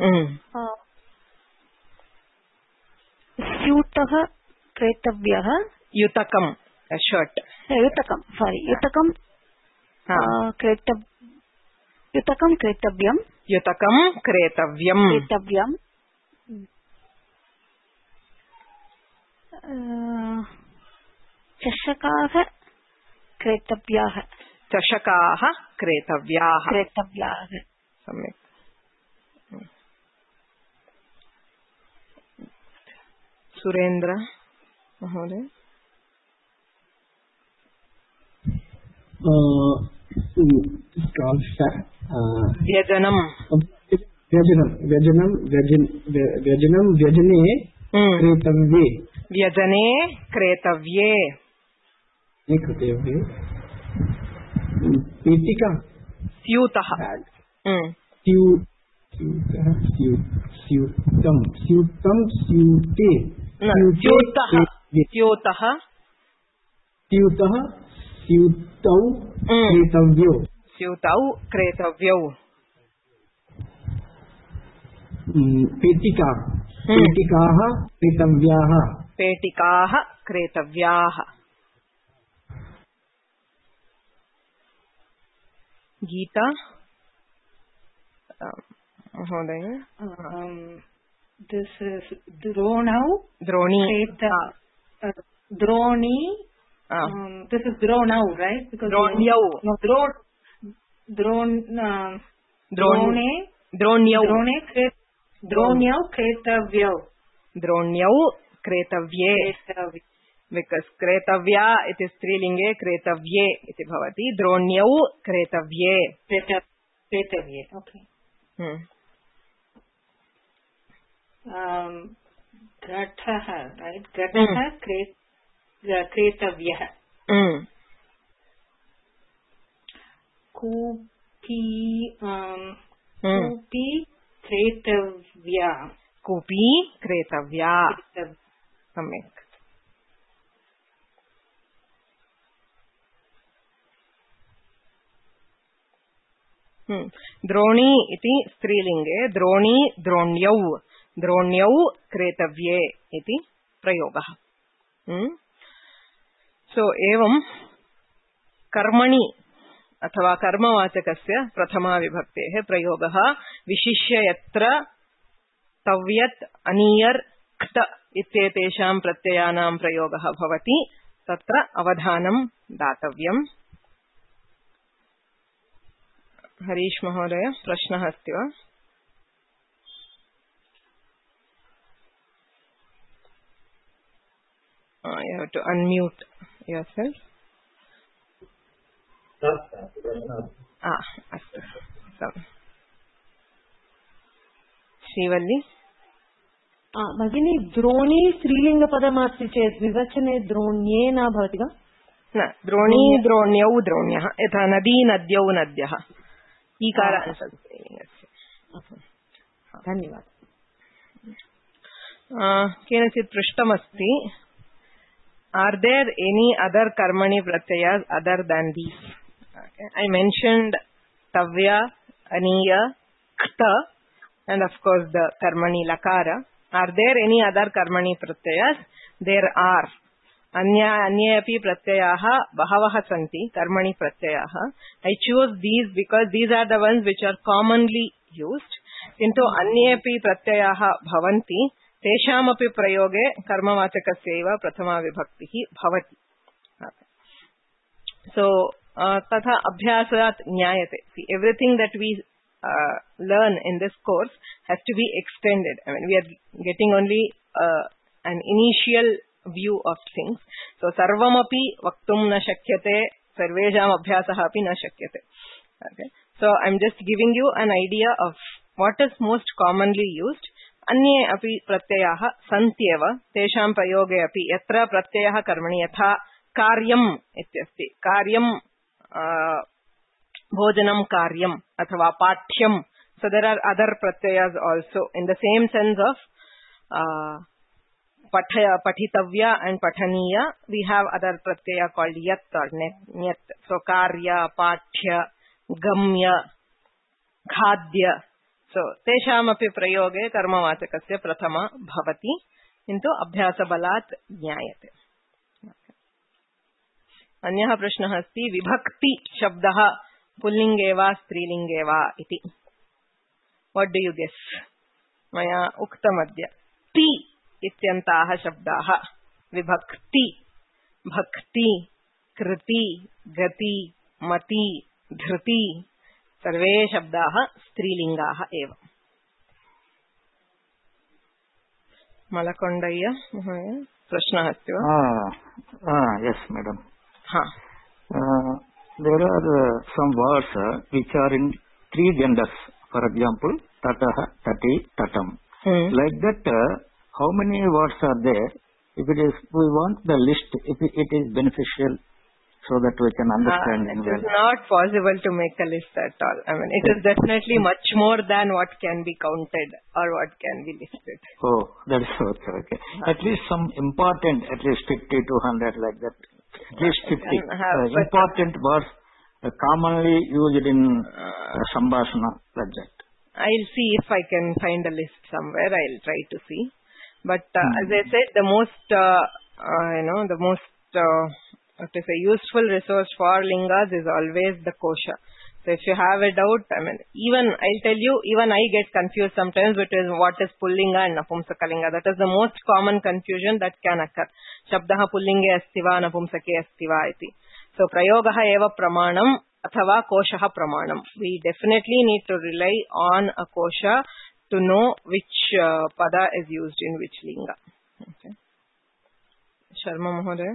स्यूतः क्रेतव्यः युतकं shirt युतकं सारी युतकं क्रेतव् युतकं क्रेतव्यं युतकं क्रेतव्यं क्रेतव्यं चषकाः क्रेतव्याः चषकाः क्रेतव्याः क्रेतव्याः सम्यक् सुरेन्द्र महोदय व्यजनं व्यजनं व्यजनं व्यजनं व्यजने क्रेतव्ये व्यजने क्रेतव्ये क्रेतव्ये पेटिका स्यूतः स्यूतः स्यूतं स्यूतं स्यूते स्यूतः स्यूतः स्यूतः स्यूतौ क्रेतव्यौ स्यूतौ क्रेतव्यौ पेटिका पेटिकाः क्रेतव्याः पेटिकाः क्रेतव्याः गीता महोदय दिस इज द्रोणौ द्रोणी द्रोणी दिस इज द्रोणौ राइट द्रोण्यौ द्रोण द्रोण द्रोणे द्रोण्यौ द्रोणे द्रोण्यौ क्रेतव्यौ द्रोण्यौ क्रेतव्ये बिकॉज क्रेतव्या इति स्त्रीलिंगे क्रेतव्ये इति भवति द्रोण्यौ क्रेतव्ये क्रेतव्ये ओके घटः राइट घटः क्रेतव्यः कूपी कूपी क्रेतव्या कूपी क्रेतव्या सम्यक् द्रोणी इति स्त्रीलिंगे द्रोणी द्रोण्यौ द्रोण्यौ क्रेतव्ये इति प्रयोगः सो एवं कर्मणि अथवा कर्मवाचकस्य प्रथमा विभक्तेः प्रयोगः विशिष्य यत्र तव्यत् अनीयर् क्त इत्येतेषां प्रत्ययानां प्रयोगः भवति तत्र अवधानं दातव्यम् हरीश महोदय प्रश्नः अस्ति वा you have to unmute yourself ah अस्तु श्रीवल्ली भगिनी द्रोणी स्त्रीलिङ्गपदमस्ति चेत् विवचने द्रोण्ये न भवति वा न द्रोणी द्रोण्यौ द्रोण्यः यथा नदी नद्यौ नद्यः ईकारः धन्यवादः केनचित् पृष्टमस्ति Are there any other karmani pratyayas other than these? Okay. I mentioned tavya, aniya, kta, and of course the karmani lakara. Are there any other karmani pratyayas? There are. Anya Anyeapi Pratyayaha Bahavaha Santi Karmani Pratyayaha. I choose these because these are the ones which are commonly used. Kintu Anyeapi Pratyayaha Bhavanti Teshamapi Prayoge Karmavachakasyaiva Prathama Vibhaktihi Bhavati. So, uh, Tatha Abhyasat Nyayate. See, everything that we uh, learn in this course has to be extended. I mean, we are getting only uh, an initial view of things. So, Sarvamapi Vaktum na Shakyate, Sarvejam Abhyasaha api na Shakyate. Okay. So, I'm just giving you an idea of what is most commonly used. Anye api pratyayaha santyeva, tesham prayoge api yatra pratyayaha karmani yatha karyam ityasti. Karyam, uh, bhojanam karyam, athava pathyam. So there are other pratyayas also in the same sense of uh, pathaya, pathitavya and pathaniya. We have other pratyaya called yat or nyat. So karya, pathya, gamya, khadya. So, teshamapi prayoge karmavachakasya prathama bhavati into abhyasa balat jnayate. Anyaha prashnah asti vibhakti shabdaha pullinge va strilinge va iti. What do you guess? Maya uktamadya. Ti ityantaha shabdaha vibhakti bhakti kriti gati mati dhriti सर्वे शब्दाः स्त्रीलिंगाः एव. मलकोण्डय्य प्रश्नः अस्ति वा? Yes, madam. Ha. Uh, there are uh, some words uh, which are in three genders. For example, tataha, tati, tatam. Hmm. Like that, uh, how many words are there? If it is, we want the list. If it, it is beneficial, so that we can understand. Uh, it is not possible to make a list at all. I mean, it is definitely much more than what can be counted or what can be listed. Oh, that is okay. okay. At least some important, at least fifty to one hundred like that. At least fifty. Uh, important words uh, commonly used in uh, Sambhashana like that. I'll see if I can find a list somewhere. I'll try to see. But uh, hmm. as I said, the most, uh, uh, you know, the most... Uh, What is a useful resource for lingas is always the kosha. So if you have a doubt, I mean, even, I'll tell you, even I get confused sometimes between what is pullinga and napumsakalinga. That is the most common confusion that can occur. Shabdaha pullinge astiva, napumsake astiva iti. So prayogaha eva pramanam athava koshaha pramanam. We definitely need to rely on a kosha to know which uh, pada is used in which linga. Okay. Sharma Mahodaya.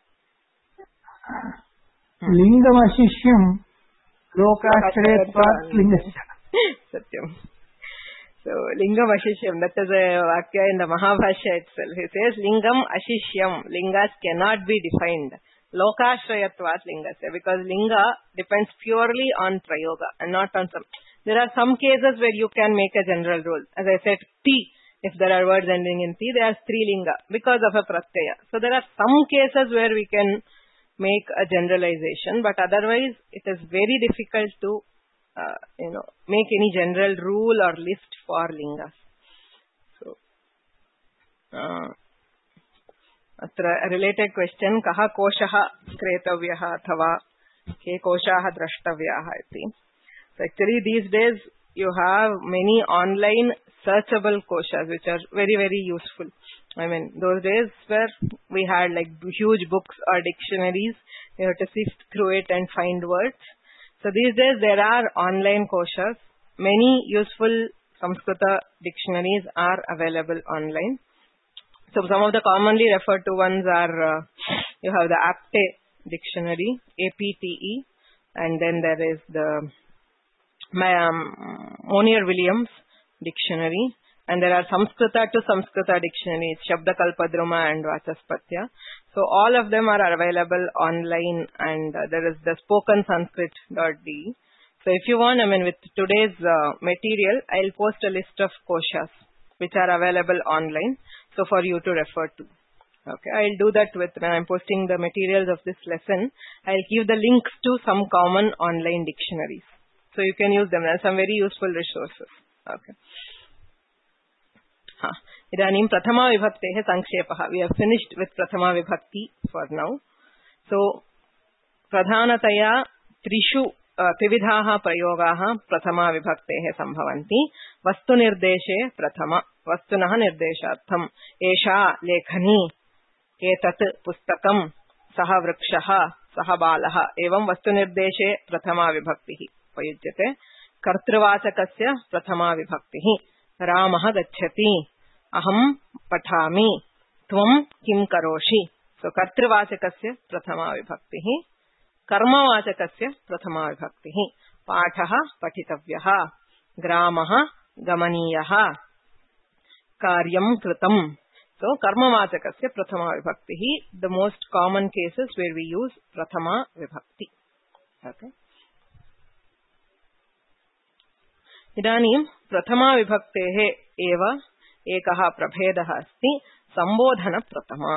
लिंगमशिष्यं लोकाश्रयत्वात् लिंगस्य. Satyam. So, lingam ashishyam, that is a vakya in the Mahabhashya itself. He says, lingam ashishyam, lingas cannot be defined. Lokashrayatvat lingasya, because linga depends purely on prayoga and not on some. There are some cases where you can make a general rule. As I said, ti, if there are words ending in ti, they are strilinga because of a pratyaya. So, there are some cases where we can make a generalization, but otherwise it is very difficult to uh, you know make any general rule or list for lingas. So uh, atra a related question, kaha koshaha kretavyaha athava ke koshaha drashtavyaha iti. So actually these days you have many online searchable koshas which are very very useful. I mean, those days where we had like huge books or dictionaries, you have to sift through it and find words. So these days there are online koshas. Many useful Samskrita dictionaries are available online. So some of the commonly referred to ones are, uh, you have the Apte dictionary, A P T E, and then there is the um, Monier-Williams dictionary. And there are Samskrita to Samskrita dictionaries, Shabdakalpadruma and Vachaspatya. So all of them are available online, and uh, there is the spoken sanskrit dot d e. So if you want, I mean, with today's uh, material, I'll post a list of koshas which are available online. So for you to refer to. Okay, I'll do that with, when I'm posting the materials of this lesson, I'll give the links to some common online dictionaries. So you can use them. There are some very useful resources. Okay. Huh. इदानीं प्रथमा विभक्तेः संक्षेपः. We have finished with प्रथमा विभक्ति for now. सो प्रधानतया त्रिषु त्रिविधाः प्रयोगाः प्रथमा विभक्तेः सम्भवन्ति. वस्तुनिर्देशे प्रथम, वस्तुनः निर्देशार्थम्. एषा लेखनी, एतत् पुस्तकं, सः वृक्षः, सः बालः. एवं वस्तुनिर्देशे प्रथमा विभक्तिः उपयुज्यते. कर्तृवाचकस्य प्रथमा विभक्तिः. रामः गच्छति, अहं पठामि, त्वं किं करोषि. सो कर्तृवाचकस्य प्रथमा विभक्तिः. कर्मवाचकस्य प्रथमा विभक्तिः. पाठः पठितव्यः, ग्रामः गमनीयः, कार्यं कृतम्. So कर्मवाचकस्य प्रथमा विभक्तिः. The most common cases where we use prathama vibhakti. Okay. इदानीं प्रथमा विभक्तेः एव एकः प्रभेदः अस्ति, सम्बोधन प्रथमा.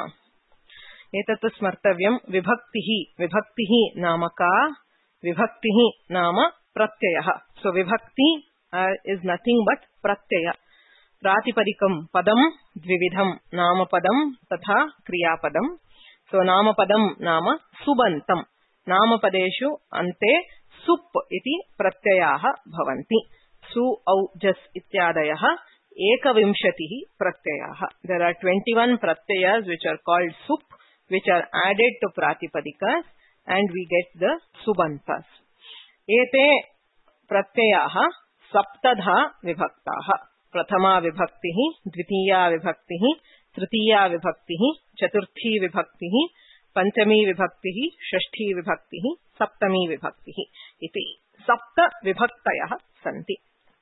एतत् स्मर्तव्यं. विभक्तिः विभक्तिः नाम का? विभक्तिः नाम प्रत्ययः. सो विभक्ति इज नथिंग बट प्रत्यय. प्रातिपदिकं पदं द्विविधं, नामपदं तथा क्रियापदं. सो नामपदं नाम सुबन्तं. नामपदेषु अन्ते सुप् इति प्रत्ययाः भवन्ति. सु औ जस् इत्यादयः एकविंशतिः प्रत्ययाः. देयर आर twenty-one प्रत्ययास् which are called sup, which are added to pratipadicas, and we get the subantas. एते प्रत्ययाः सप्तधा विभक्ताः. प्रथमा विभक्तिः, द्वितीया विभक्तिः, तृतीया विभक्तिः, चतुर्थी विभक्तिः, पंचमी विभक्तिः, षष्ठी विभक्तिः, सप्तमी विभक्तिः इति सप्त विभक्तयः सन्ति.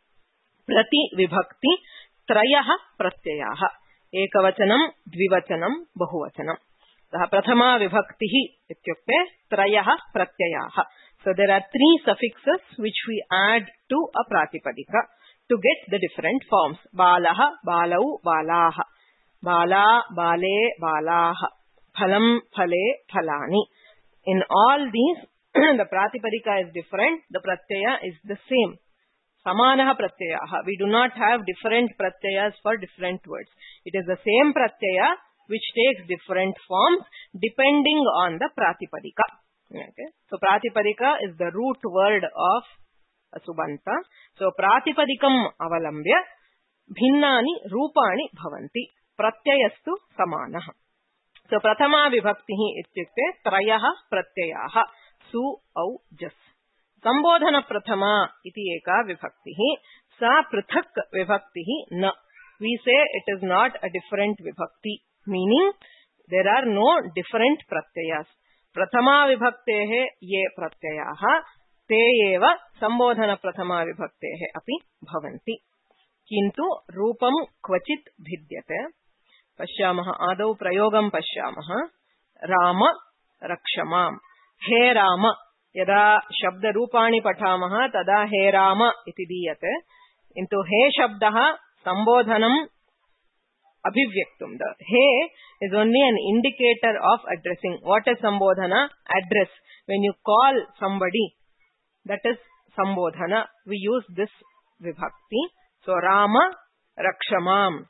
प्रति विभक्ति त्रयः प्रत्ययाः. एकवचनं, द्विवचनं, बहुवचनं. सः प्रथमा विभक्तिः इत्युक्ते त्रयः प्रत्ययाः. So there are three suffixes which we add to a pratipadika to get the different forms. Balah, balau, balaah. Bala, bale, balaah. Phalam, phale, phalani. In all these, the pratipadika is different. The pratyaya is the same. Samanah pratyayah. We do not have different pratyayas for different words. It is the same pratyaya which takes different forms depending on the pratipadika. Okay. So pratipadika is the root word of subanta. So pratipadikam avalambya bhinnani rupani bhavanti. Pratyayastu samanah. So prathama vibhaktihi ityukte trayah pratyayah su au jas. Sambodhana prathama iti eka vibhaktihi. Sa prithak vibhaktihi na. We say it is not a different vibhakti, meaning there are no different pratyayas. प्रथमा विभक्तेः ये प्रत्ययाः ते एव संबोधन प्रथमा विभक्तेः अपि भवन्ति. किन्तु रूपं क्वचित् भिद्यते. पश्यामः. आदौ प्रयोगं पश्यामः. राम रक्षमाम्. हे राम. यदा शब्दरूपाणि पठामः तदा हे राम इति दीयते. किन्तु हे शब्दः संबोधनं abhivyaktum. The he is only an indicator of addressing. What is sambodhana? Address. When you call somebody, that is sambodhana. We use this vibhakti. So Rama rakshamam.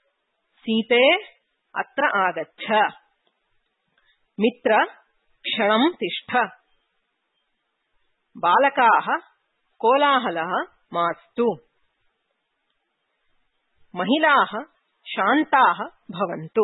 Site atra agaccha. Mitra kshanam tishtha. Balakaha kolahalaha mastu. Mahilaha शांताः भवन्तु.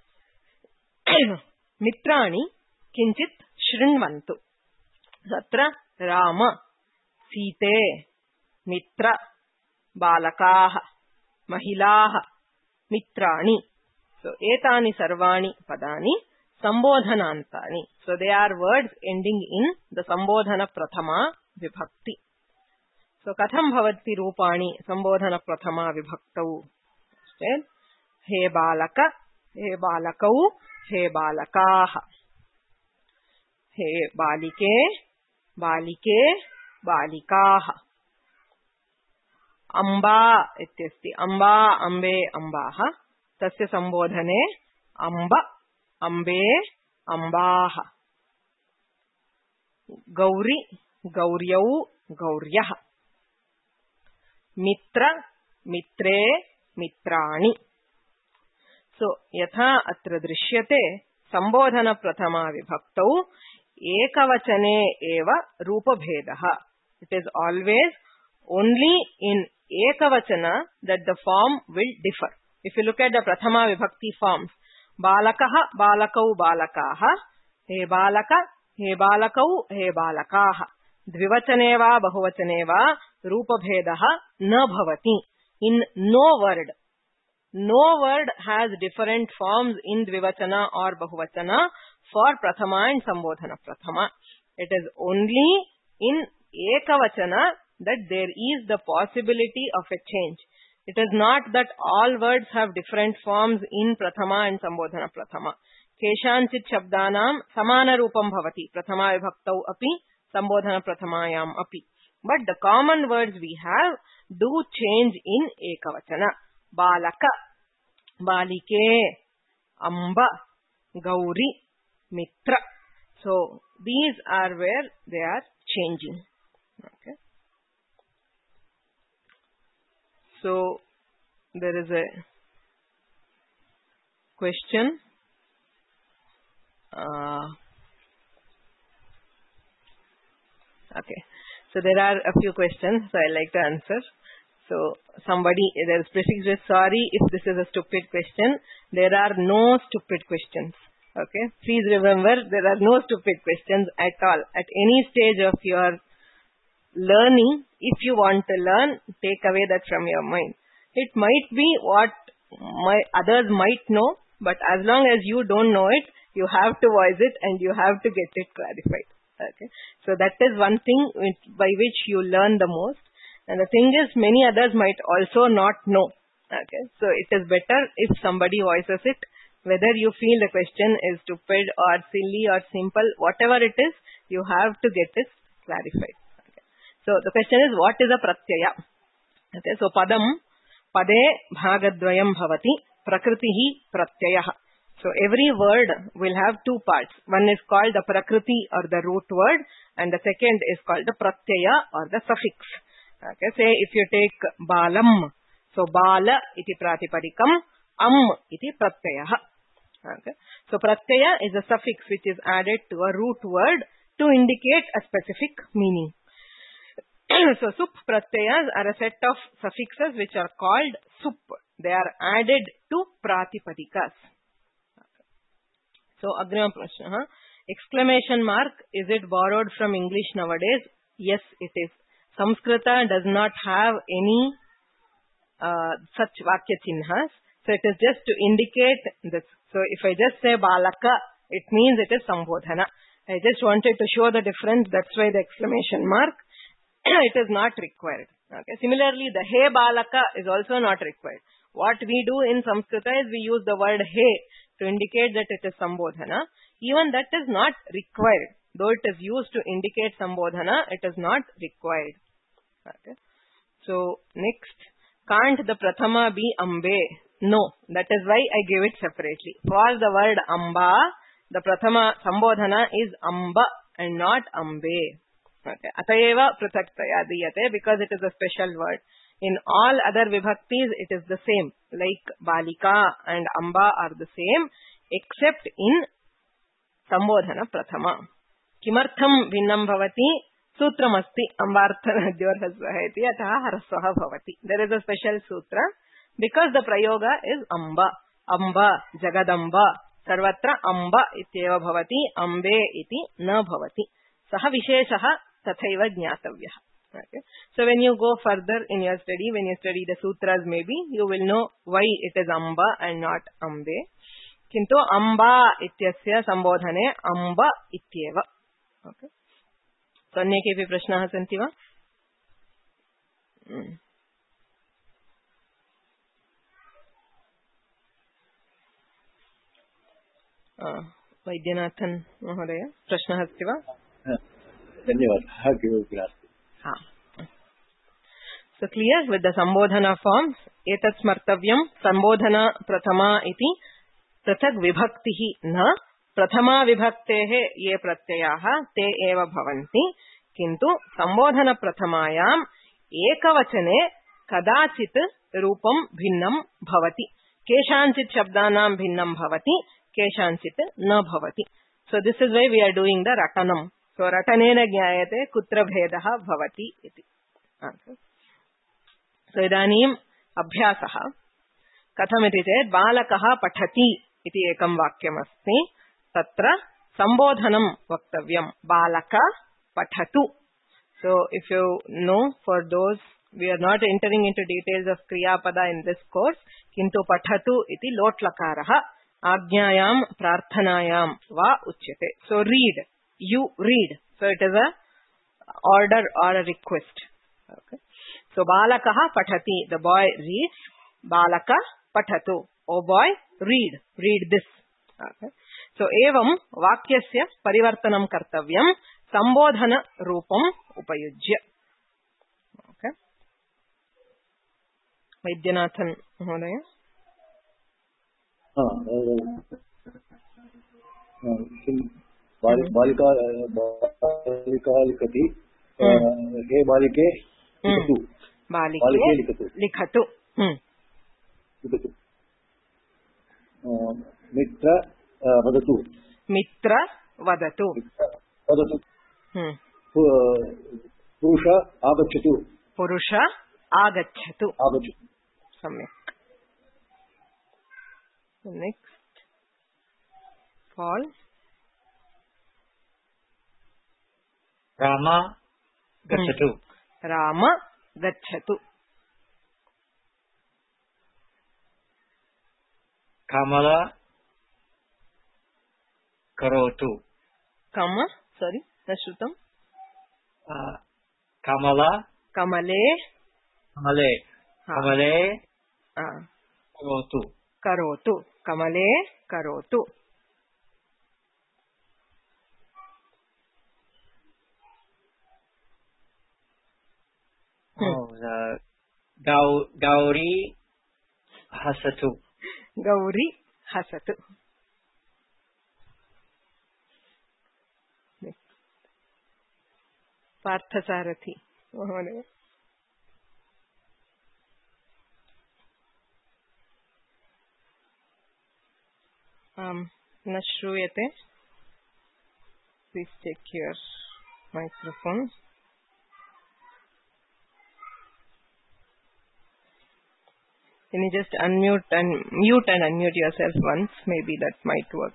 मित्राणि किंचित् शृण्वन्तु. तत्र राम, सीते, मित्र, बालकाः, महिलाः, मित्राणि. So एतानि सर्वाणि पदानि संबोधनान्तानि. So they are words ending in the संबोधन प्रथमा विभक्ति. So कथं भवति रूपाणि संबोधन प्रथमा विभक्तौ? हे बालक, हे बालकौ, हे बालकाः. हे बालिके, बालिके, बालिकाः. अम्बा इत्यस्ति. अम्बा, अम्बे, अम्बाः. तस्य संबोधने अम्ब, अम्बे, अम्बाः. गौरी, गौर्यौ, गौर्यः. मित्र, मित्रे, मित्राणि. So yatha atra drishyate sambodhana prathama vibhaktau ekavachane eva rupa bhedaha. It is always only in ekavachana that the form will differ. If you look at the prathama vibhakti forms, balakaha balakau balakaha, he balaka he balakau he balakaha, dvivachane va bahuvachane va rupa bhedaha na bhavati. In no word, no word has different forms in dvivachana or bahuvachana for prathama and sambodhana prathama. It is only in ekavachana that there is the possibility of a change. It is not that all words have different forms in prathama and sambodhana prathama. Keshanchit shabdanam samana rupam bhavati prathama vibhaktau api sambodhana prathamayam api. But the common words we have do change in ekavachana. Balaka, balike, amba, gauri, mitra. So these are where they are changing. Okay. So there is a question. Uh, okay. So there are a few questions, so I like to answer. So somebody, there is prefix with sorry if this is a stupid question. There are no stupid questions. Okay. Please remember, there are no stupid questions at all. At any stage of your learning, if you want to learn, take away that from your mind. It might be what my others might know, but as long as you don't know it, you have to voice it and you have to get it clarified. Okay. So that is one thing which, by which you learn the most. And the thing is, many others might also not know. Okay. So it is better if somebody voices it, whether you feel the question is stupid or silly or simple, whatever it is, you have to get it clarified. Okay. So the question is, what is a pratyaya? Okay. So padam, pade bhagadvayam bhavati, prakritihi pratyayah. So every word will have two parts. One is called the prakriti or the root word, and the second is called the pratyaya or the suffix. Okay, say if you take balam, so bala iti pratipadikam, am iti pratyaya. Okay, so pratyaya is a suffix which is added to a root word to indicate a specific meaning. So sup pratyayas are a set of suffixes which are called sup. They are added to pratipadikas. So, Agrima Prashna, huh? Exclamation mark, is it borrowed from English nowadays? Yes, it is. Samskrita does not have any uh, such vakya chinhas. So, it is just to indicate this. So, if I just say balaka, it means it is sambodhana. I just wanted to show the difference. That's why the exclamation mark. It is not required. Okay. Similarly, the he balaka is also not required. What we do in Samskrita is we use the word he to indicate that it is sambodhana. Even that is not required. Though it is used to indicate sambodhana, it is not required. Okay. So, next, can't the prathama be ambe? No, that is why I give it separately. For the word amba, the prathama sambodhana is amba and not ambe. Okay. Atayeva prataktaya diyate, because it is a special word. In all other vibhaktis, it is the same. Like balika and amba are the same, except in sambodhana prathama. Kimartham vinnam bhavati sutramasti ambarthana dyorhasvaheti ataha harasvaha bhavati. There is a special sutra because the prayoga is amba. Amba, jagadamba, sarvatra amba ityeva bhavati, ambe iti na bhavati. Saha visheshaha tathaiva jnatavyaha. Okay. So when you go further in your study, when you study the sutras maybe, you will know why it is amba and not ambe. Kintu amba ityasya sambodhane amba ityeva. Okay. So अन्य केऽपि प्रश्नाः सन्ति वा? वैद्यनाथन महोदय प्रश्नः अस्ति वा? धन्यवादः, किमपि नास्ति. So clear with the sambodhana forms. Etat smartavyam sambodhana prathama iti prathak vibhaktihi na prathama vibhaktehe ye pratyayaha te eva bhavanti kintu sambodhana prathamayam ekavachane kadachit rupam bhinnam bhavati. केषाञ्चित् शब्दानां भिन्नं भवति, केषाञ्चित् न भवति. So this is why we are doing the ratanam. So ratanena ज्ञायते कुत्र भेदः भवति इति. So इदानीम् अभ्यासः कथमिति चेत् बालकः पठति इति एकं वाक्यमस्ति. तत्र सम्बोधनं वक्तव्यं. बालक पठतु. So if you know, for those, we are not entering into details of kriyapada in this course, किन्तु पठतु इति लोट्लकारः आज्ञायां प्रार्थनायां वा उच्यते. So read, you read. So it is a order or a request. Okay. So balakah pathati, the boy reads. Balaka pathatu, oh boy, read, read this. Okay. So evam vakyasya parivartanam kartavyam sambodhana roopam upayujya. Okay. Vaidyanathan Mahodaya. बालिका बालिका लिखति हे बालिके लिखतु बालिके लिखतु लिखतु लिखतु मित्र वदतु मित्र वदतु वदतु पुरुष आगच्छतु पुरुष आगच्छतु आगच्छतु सम्यक्. Next, Paul. Rama gachatu. Rama gachatu. Kamala karotu. Kama, sorry, Nashrutam. Uh, Kamala. Kamale. Kamale. Kamale. Ah. Karotu. Karotu. Kamale karotu. Oh, the Gau Gauri hasatu. Gauri hasatu. Parthasarathi. Um, न श्रूयते. Please take your microphone. Can you just unmute and mute and unmute yourself once? Maybe that might work.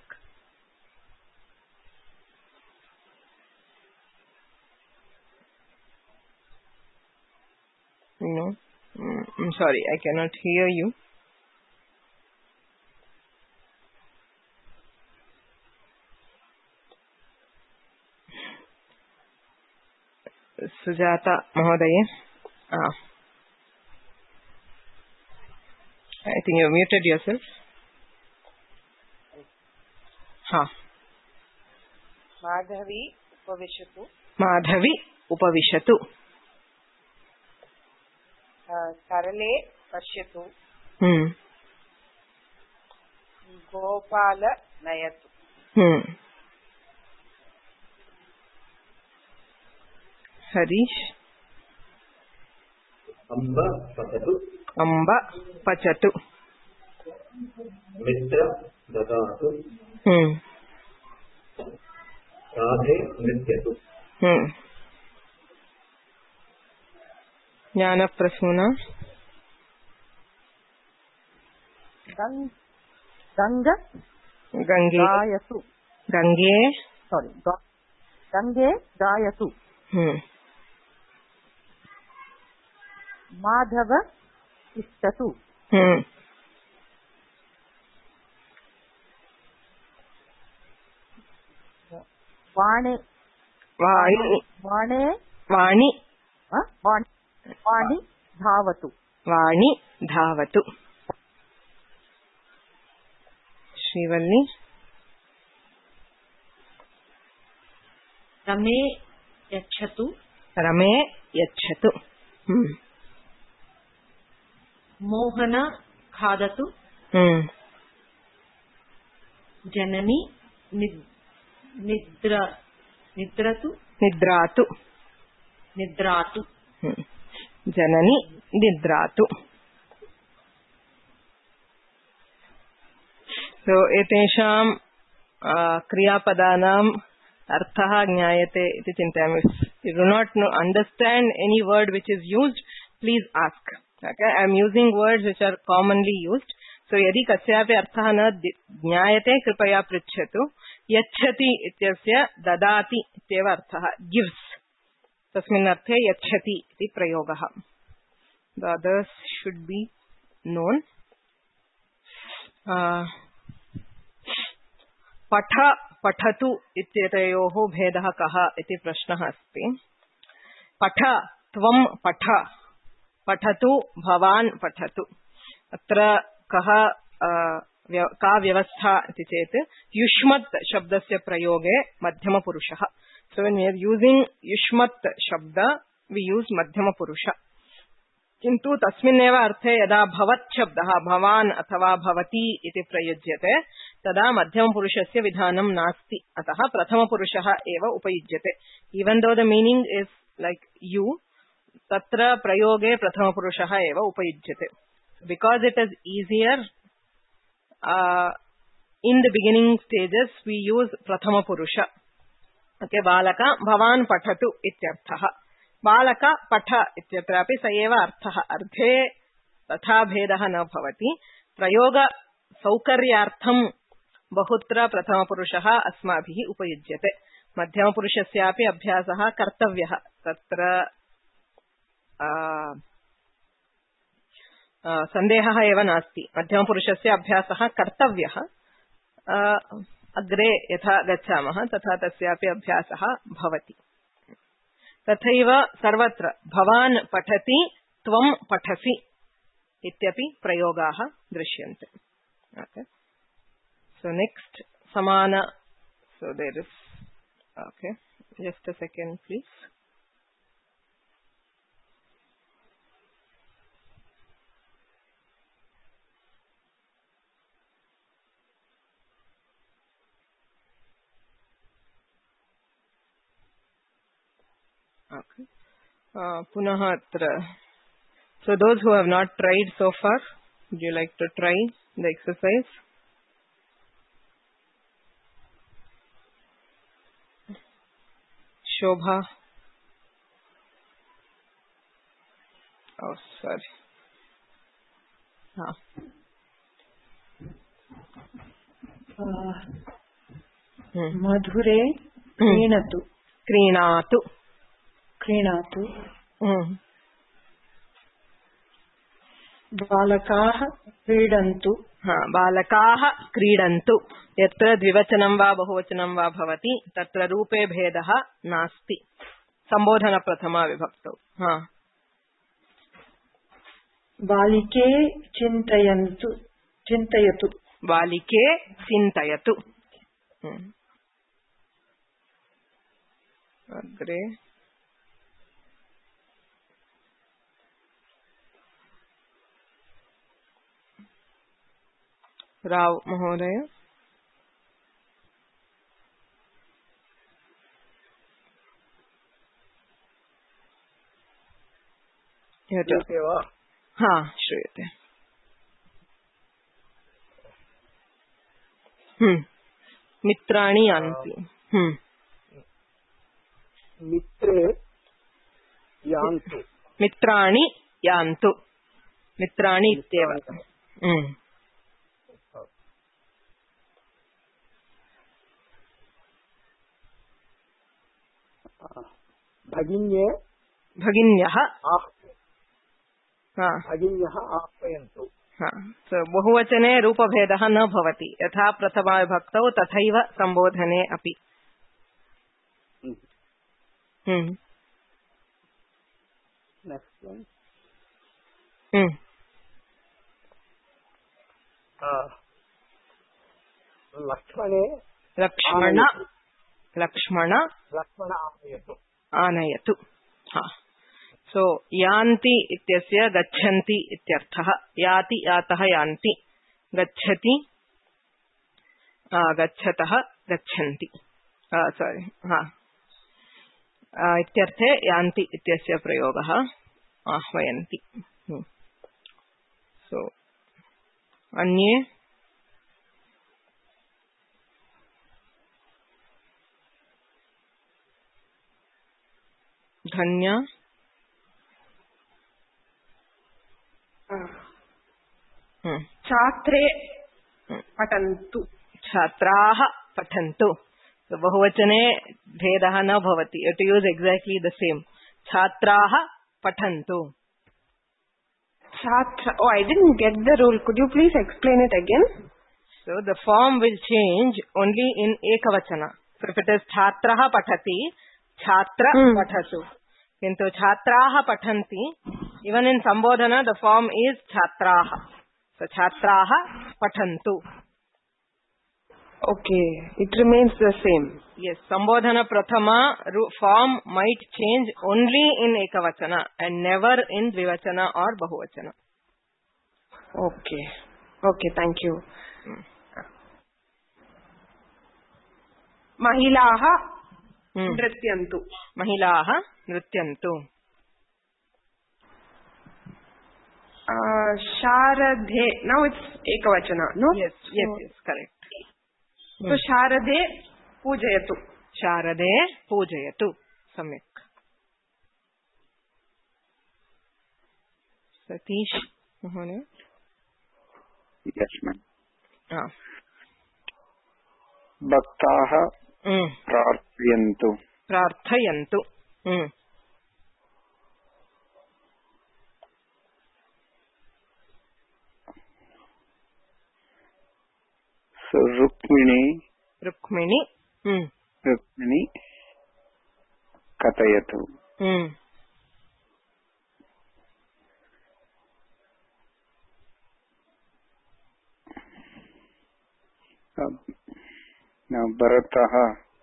No, mm, I'm sorry, I cannot hear you. Sujata Mahodaya. Ah. I think you muted yourself. Ha. Madhavi upavishatu. Madhavi upavishatu. Sarale pashyatu. Hmm. Gopala nayatu. Hmm. Harish. Amba patatu. Amba pachatu. Mitra dadatu. Hmm. Radhe nrityatu. Hmm. Jnana prasuna. Gang, Ganga. Gange. Gayatu. Gange. Sorry. Gange Gayatu. Hmm. Madhava Ishtatu. Hmm. Vane. Vani. Vane. Vani. Huh? Vani. Vani Dhavatu. Vani Dhavatu. Srivalli. Rame Yachatu. Rame Yachatu. Hmm. Mohana Khadatu. Hmm. Janani Nidra Nidratu. Nidratu. Nidratu. Hmm. Janani Nidratu. So etesham kriyapadanam arthah jnayate iti chintayami. If you do not know, understand any word which is used, please ask. Okay, I am using words which are commonly used. So यदि कस्यापि अर्थः न ज्ञायते कृपया पृच्छतु. यच्छति इत्यस्य ददाति इत्येव अर्थः. गिव्स तस्मिन् अर्थे यच्छति इति प्रयोगः. The others should be known. uh, पठ पठतु इत्येतयोः भेदः कः इति प्रश्नः अस्ति. पठ त्वं पठ, पठतु भवान् पठतु. अत्र कः का व्यवस्था इति चेत् युष्मत् शब्दस्य प्रयोगे मध्यमपुरुषः. So when we are using युष्मत् शब्द we use मध्यमपुरुष. किन्तु तस्मिन्नेव अर्थे यदा भवत् शब्दः भवान् अथवा भवती इति प्रयुज्यते तदा मध्यमपुरुषस्य विधानं नास्ति. अतः प्रथमपुरुषः एव उपयुज्यते. Even though the meaning is like you, तत्र प्रयोगे प्रथमपुरुषः एव उपयुज्यते. Because it is easier uh, in the beginning stages we use prathama purusha. Okay, balaka bhavan pathatu ityarthah. Balaka patha ityatrapi sayeva arthah. Arthe tatha bhedah na bhavati. Prayoga saukaryartham bahutra prathama purushah asmabhihi upayujyate. Madhyama purushasyapi abhyasah kartavyah. Tatra uh, सन्देहः एव नास्ति. मध्यमपुरुषस्य अभ्यासः कर्तव्यः. अग्रे यथा गच्छामः तथा तस्यापि अभ्यासः भवति. तथैव सर्वत्र भवान् पठति त्वं पठसि इत्यपि प्रयोगाः दृश्यन्ते. Okay. So next samana. So there is okay. Just a second, please. Okay. Uh, punah atra. So those who have not tried so far, would you like to try the exercise? Shobha. Oh, sorry. Ah. Uh, hmm. Madhure क्रीणतु. क्रीणातु. क्रीणातु. Hmm. बालकाः क्रीडन्तु. हा, बालकाः क्रीडन्तु. यत्र द्विवचनं वा बहुवचनं वा भवति तत्र रूपे भेदः नास्ति. संबोधन प्रथमा विभक्तौ. हा. बालिके चिन्तयन्तु. चिन्तयतु. बालिके चिन्तयतु. अग्रे राव महोदय. श्रूयते वा? हा, श्रूयते. हम्म. मित्राणि यान्ति. हम्म. मित्रे यान्तु. मित्राणि यान्तु. मित्राणि इत्येव. हम्म. भगिन्ये भगिन्यः भगिन्यः आह्वयन्तु. So बहुवचने रूपभेदः न भवति. यथा प्रथमा विभक्तौ तथैव संबोधने अपि. हम्म. Next one. हम्म. लक्ष्मणे लक्ष्मण लक्ष्मण लक्ष्मण आनयतु. आनयतु. हा. सो यान्ति इत्यस्य गच्छन्ति इत्यर्थः. याति यातः यान्ति. गच्छति गच्छतः गच्छन्ति. सॉरी हा इत्यर्थे यान्ति इत्यस्य प्रयोगः. आह्वयन्ति. सो अन्ये मूर्धन्य छात्रे पठन्तु छात्राः पठन्तु so बहुवचने भेदः न भवति you have to use exactly the same छात्राः पठन्तु छात्र oh I didn't get the rule could you please explain it again so the form will change only in ekavachana so if it is छात्रः पठति छात्र hmm. पठतु किन्तु छात्राः पठन्ति even in sambodhana the form is छात्राः so छात्राः पठन्तु okay it remains the same yes sambodhana prathama form might change only in ekavachana and never in dvivachana or bahuvachana okay okay thank you hmm. महिलाः नृत्यन्तु महिलाः नृत्यन्तु शारदे now it's ekavachana no yes yes yes correct so शारदे पूजयतु शारदे पूजयतु सम्यक् सतीश महोदय yes ma'am ah भक्ताः प्रार्थयन्तु प्रार्थयन्तु so Rukmini Rukmini Rukmini कथयतु भरतः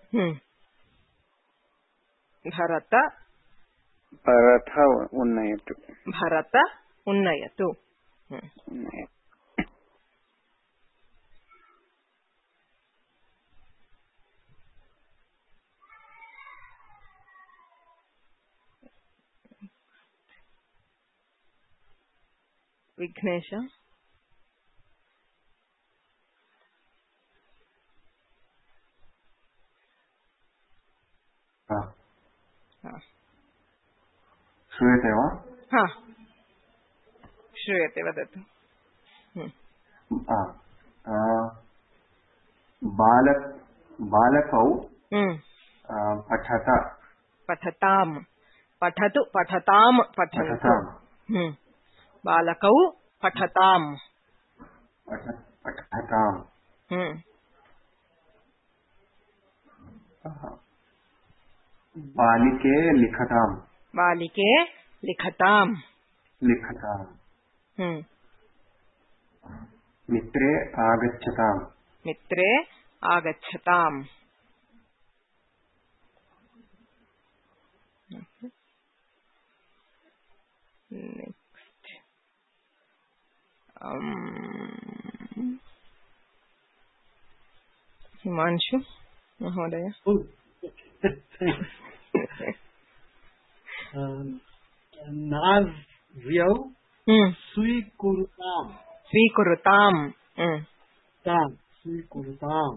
भरत भरत उन्नयतु भरत उन्नयतु विघ्नेश श्रूयते वा हा श्रूयते वदतु बालक बालकौ पठत पठताम् पठतु पठताम् पठन्तु बालकौ पठताम् पठताम् बालिके लिखताम् बालिके लिखताम् लिखताम् मित्रे आगच्छताम् मित्रे आगच्छताम् नेक्स्ट हिमांशु महोदय नार्यौ स्वीकुरुताम् स्वीकुरुताम् ताम् स्वीकुरुताम्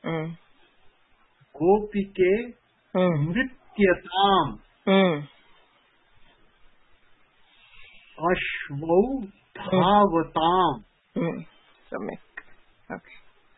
गोपिके नृत्यताम् अश्वौ धावताम् सम्यक् ओके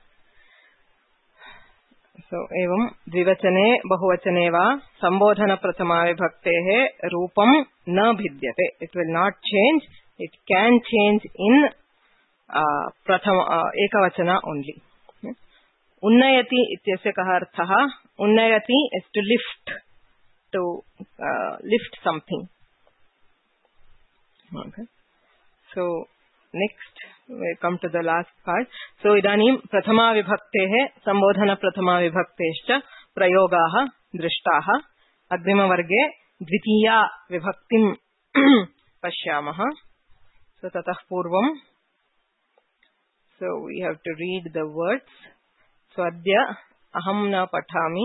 सो एवं द्विवचने बहुवचने वा संबोधन प्रथमा विभक्तेः रूपं न भिद्यते it will not change it can change in प्रथम एकवचन ओनली उन्नयति इत्यस्य कः अर्थः उन्नयति is to lift to lift something okay so next we come to the last part so idanim prathama vibhakteः संबोधन प्रथमा विभक्तेश्च प्रयोगाः दृष्टाः अग्रिम वर्गे द्वितीया विभक्तिं पश्यामः so tatah पूर्वं so we have to read the words so adya aham na pathami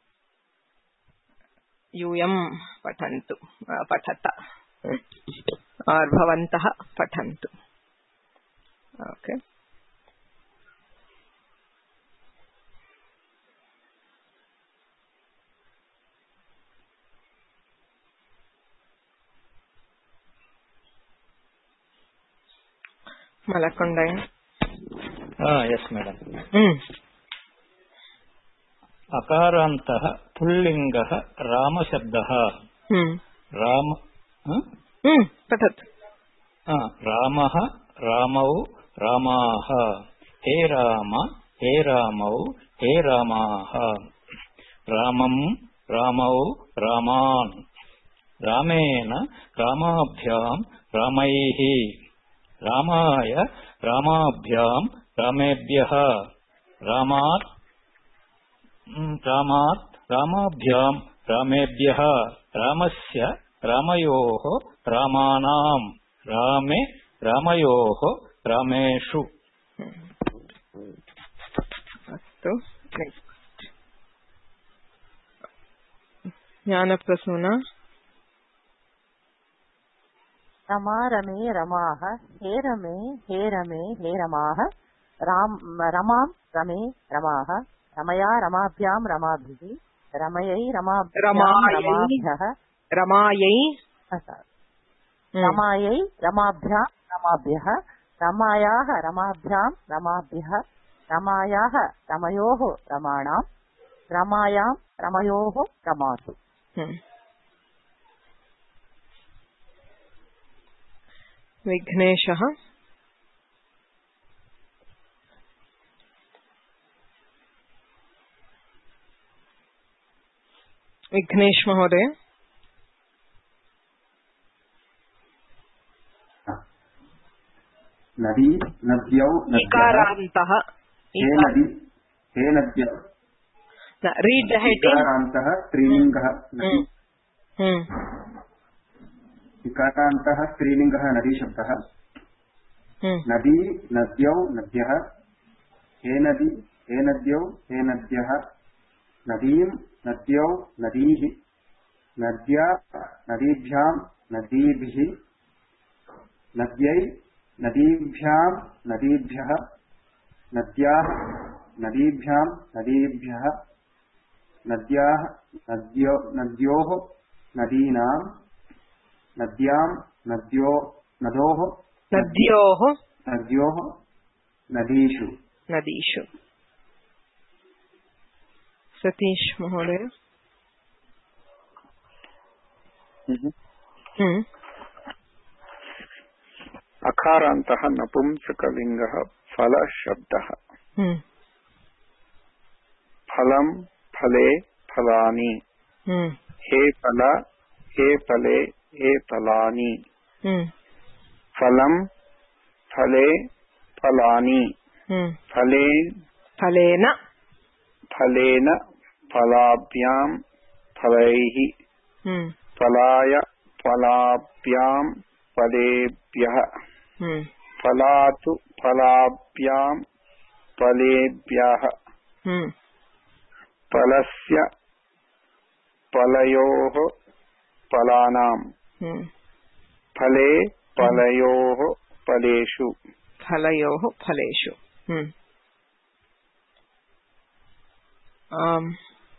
यूयं पठन्तु पठत और भवन्तः पठन्तु okay Malakondaya. Ah, yes, madam. Hmm. Akarantah pullingah Rama Shabdah. Hmm. Ram. Huh? Hmm. Patat. Ah, Ramah, Ramau, Ramaha. He Rama, He Ramau, He Ramaha. Ramam, Ramau, Raman. Ramena, Ramabhyam, Ramaihi. Ramaya, Ramabhyam, Ramebhyaha. Ramat, Ramat, Ramabhyam, Ramebhyaha. Ramasya, Ramayoho, Ramanam. Rame, Ramayoho, Rameshu. Astu. Next. Jnanaprasuna. रमा रमे रमाः हे रमे हे रमे हे रमाः राम रमां रमे रमाः रमया रमाभ्यां रमाभिः रमयै रमाभ्यां रमाभ्यः रमायै रमायै रमाभ्यां रमाभ्यः रमायाः रमाभ्यां रमाभ्यः रमायाः रमयोः रमाणां रमायां रमयोः रमासु. विघ्नेशः. विघ्नेश महोदय. नदी नद्यौ इकारान्तः. हे नदी हे नद्यौ. Read the heading. इकारान्तः स्त्रीलिङ्गः नदी. इकारान्तः स्त्रीलिङ्गः नदी शब्दः. नदी नद्यौ नद्यः. हे नदी हे नद्यौ हे नद्यः. नदीं नद्यौ नदीः. नद्या नदीभ्यां नदीभिः. नद्यै नदीभ्यां नदीभ्यः. नद्याः नदीभ्यां नदीभ्यः. नद्याः नद्यो नद्योः नदीनां. नद्यां नद्यो नदोः नद्योः नद्योः नदीषु नदीषु. सतीश महोदय. अकारान्तः नपुंसकलिङ्गः फलशब्दः. फलं फले फलानि. हे फल हे फले हे फलानि. फलं फले फलानि. फले फलेन फलेन फलाभ्यां फलैः. फलाय फलाभ्यां फलेभ्यः. फलातु फलाभ्यां फलेभ्यः. फलस्य फलयोः फलानां. फले फलयोः फलेषु. फलयोः फलेषु. Um,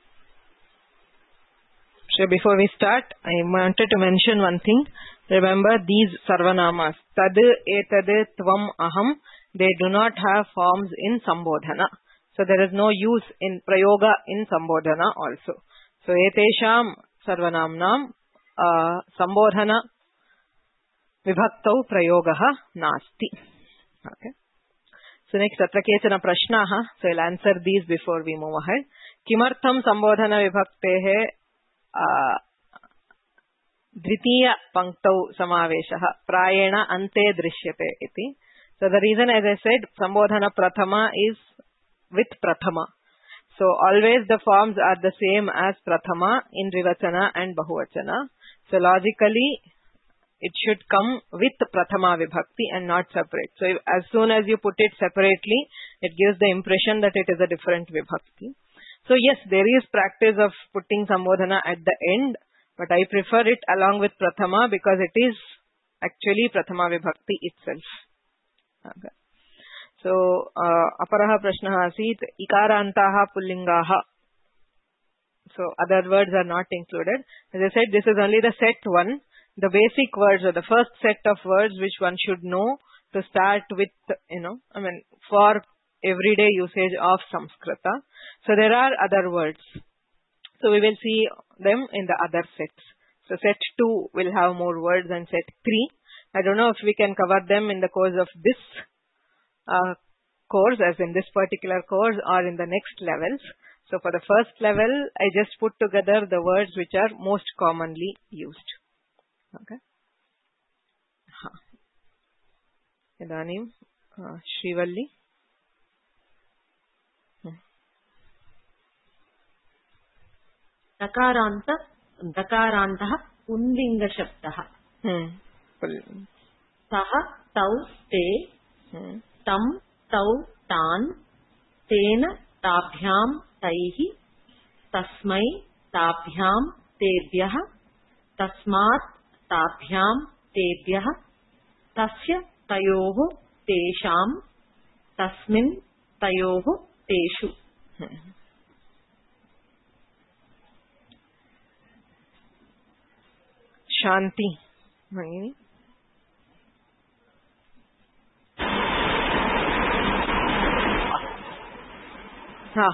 so before we start, I wanted to mention one thing. Remember these sarvanamas, tad, etad, tvam, aham, they do not have forms in sambodhana. So there is no use in prayoga in sambodhana also. So etesham sarvanamnam uh, sambodhana vibhaktau prayogaha nasti. Okay. So next, atra kechana prashnaha. So I'll answer these before we move ahead. Kimartham sambodhana vibhaktehe uh, dvitiya panktau samaveshaha prayena ante drishyate iti. So the reason, as I said, sambodhana prathama is with prathama. So always the forms are the same as prathama in Drivachana and Bahuvachana. So logically, it should come with prathama vibhakti and not separate. So if, as soon as you put it separately, it gives the impression that it is a different vibhakti. So yes, there is practice of putting sambodhana at the end, but I prefer it along with prathama because it is actually prathama vibhakti itself. Okay. So, uh, aparaha prashnaha asit, ikarantaha pullingaha. So, other words are not included. As I said, this is only the set one. The basic words or the first set of words which one should know to start with, you know, I mean, for everyday usage of Samskrita. So there are other words. So we will see them in the other sets. So set two will have more words than set three. I don't know if we can cover them in the course of this uh, course, as in this particular course, or in the next levels. So for the first level, I just put together the words which are most commonly used. Okay. Idanim, uh, Shrivalli. दकारान्त दकारान्तः पुल्लिङ्गशब्दः सः तौ ते तं तौ तान् तेन ताभ्यां तैः तस्मै ताभ्यां तेभ्यः तस्मात् ताभ्यां तेभ्यः तस्य तयोः तेषां तस्मिन् तयोः तेषु. Shanti. Bhagini. Ah.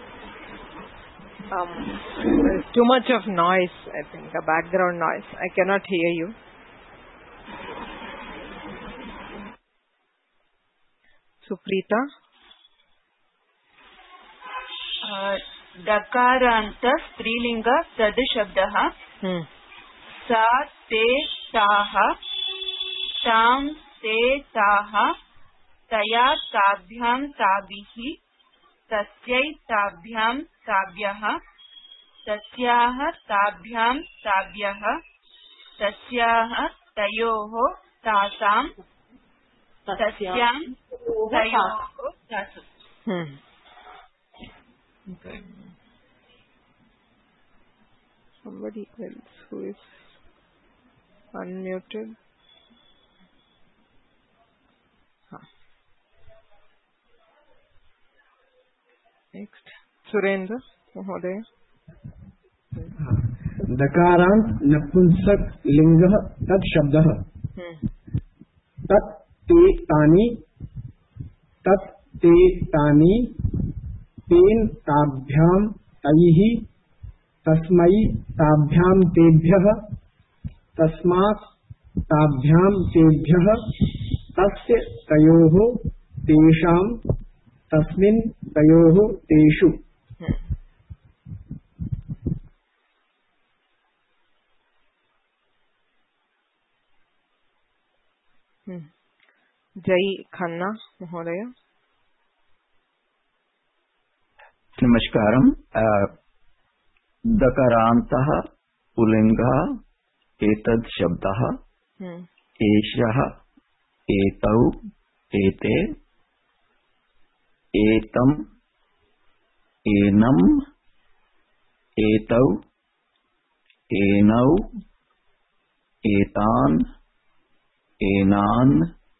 Um, there is too much of noise, I think, a background noise. I cannot hear you. Suprita. Uh, Dakaranta Strilinga Sadishabdaha. Hmm. सा ते ताः तां ते ताः तया ताभ्यां ताभिः तस्यै ताभ्यां ताभ्यः तस्याः ताभ्यां ताभ्यः तस्याः तयोः तासां तस्यां तयोः तासु. Somebody else who is unmuted. Huh. Next, Surendra Mahodaya. दकारांत नपुंसक लिंगः तत् शब्दः तत् ते तानि तत् ते तानि तेन ताभ्यां तैः तस्मै ताभ्यां तेभ्यः तस्मात् ताभ्यां तेभ्यः तस्य तयोः तेषां तस्मिन् तयोः तेषु. जय खन्ना महोदय. नमस्कारम. दकारान्तः पुल्लिङ्गः एतद् शब्दः एषः एतौ एते एतम् एनम् एतौ एनौ एतान् एनान्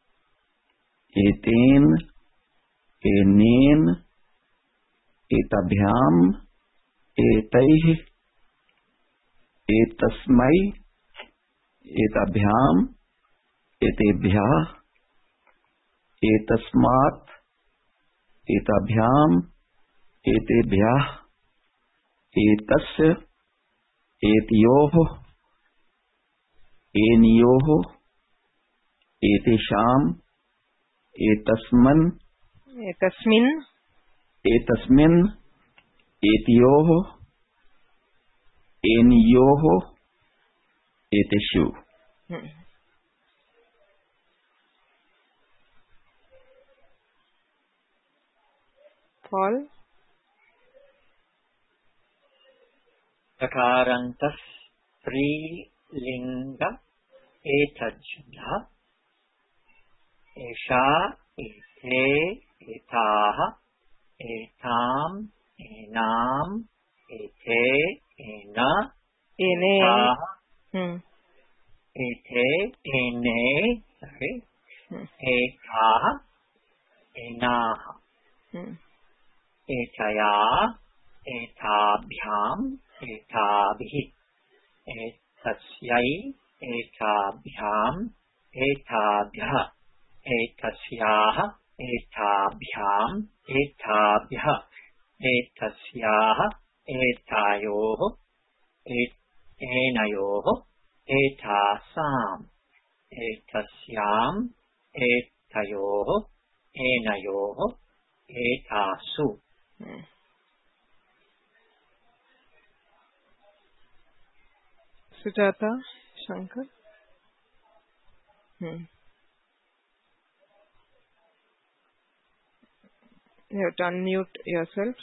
एतेन एनेन एताभ्याम् एतैः एतस्मै एताभ्याम् एतेभ्यः एतस्मात् एताभ्याम् एतेभ्यः एतस्य एतयोः एनयोः एतेषाम् एतस्मन् एतस्मिन् एतस्मिन् एतयोः एनयोः एतेषु. Paul. दकारान्तः स्त्रीलिङ्ग एतद् शब्दः एषा एते एताः एताम् एनाम् एते एन एने एते एने sorry एताः एनाः एतया एताभ्याम् एताभिः एतस्यै एताभ्याम् एताभ्यः एतस्याः एताभ्याम् एताभ्यः एतस्याः एतायोः एनयोः एतासाम् एतस्याम् एतयोः एनयोः एतासु. Sujata, Shankar. Hmm. You have to unmute yourself.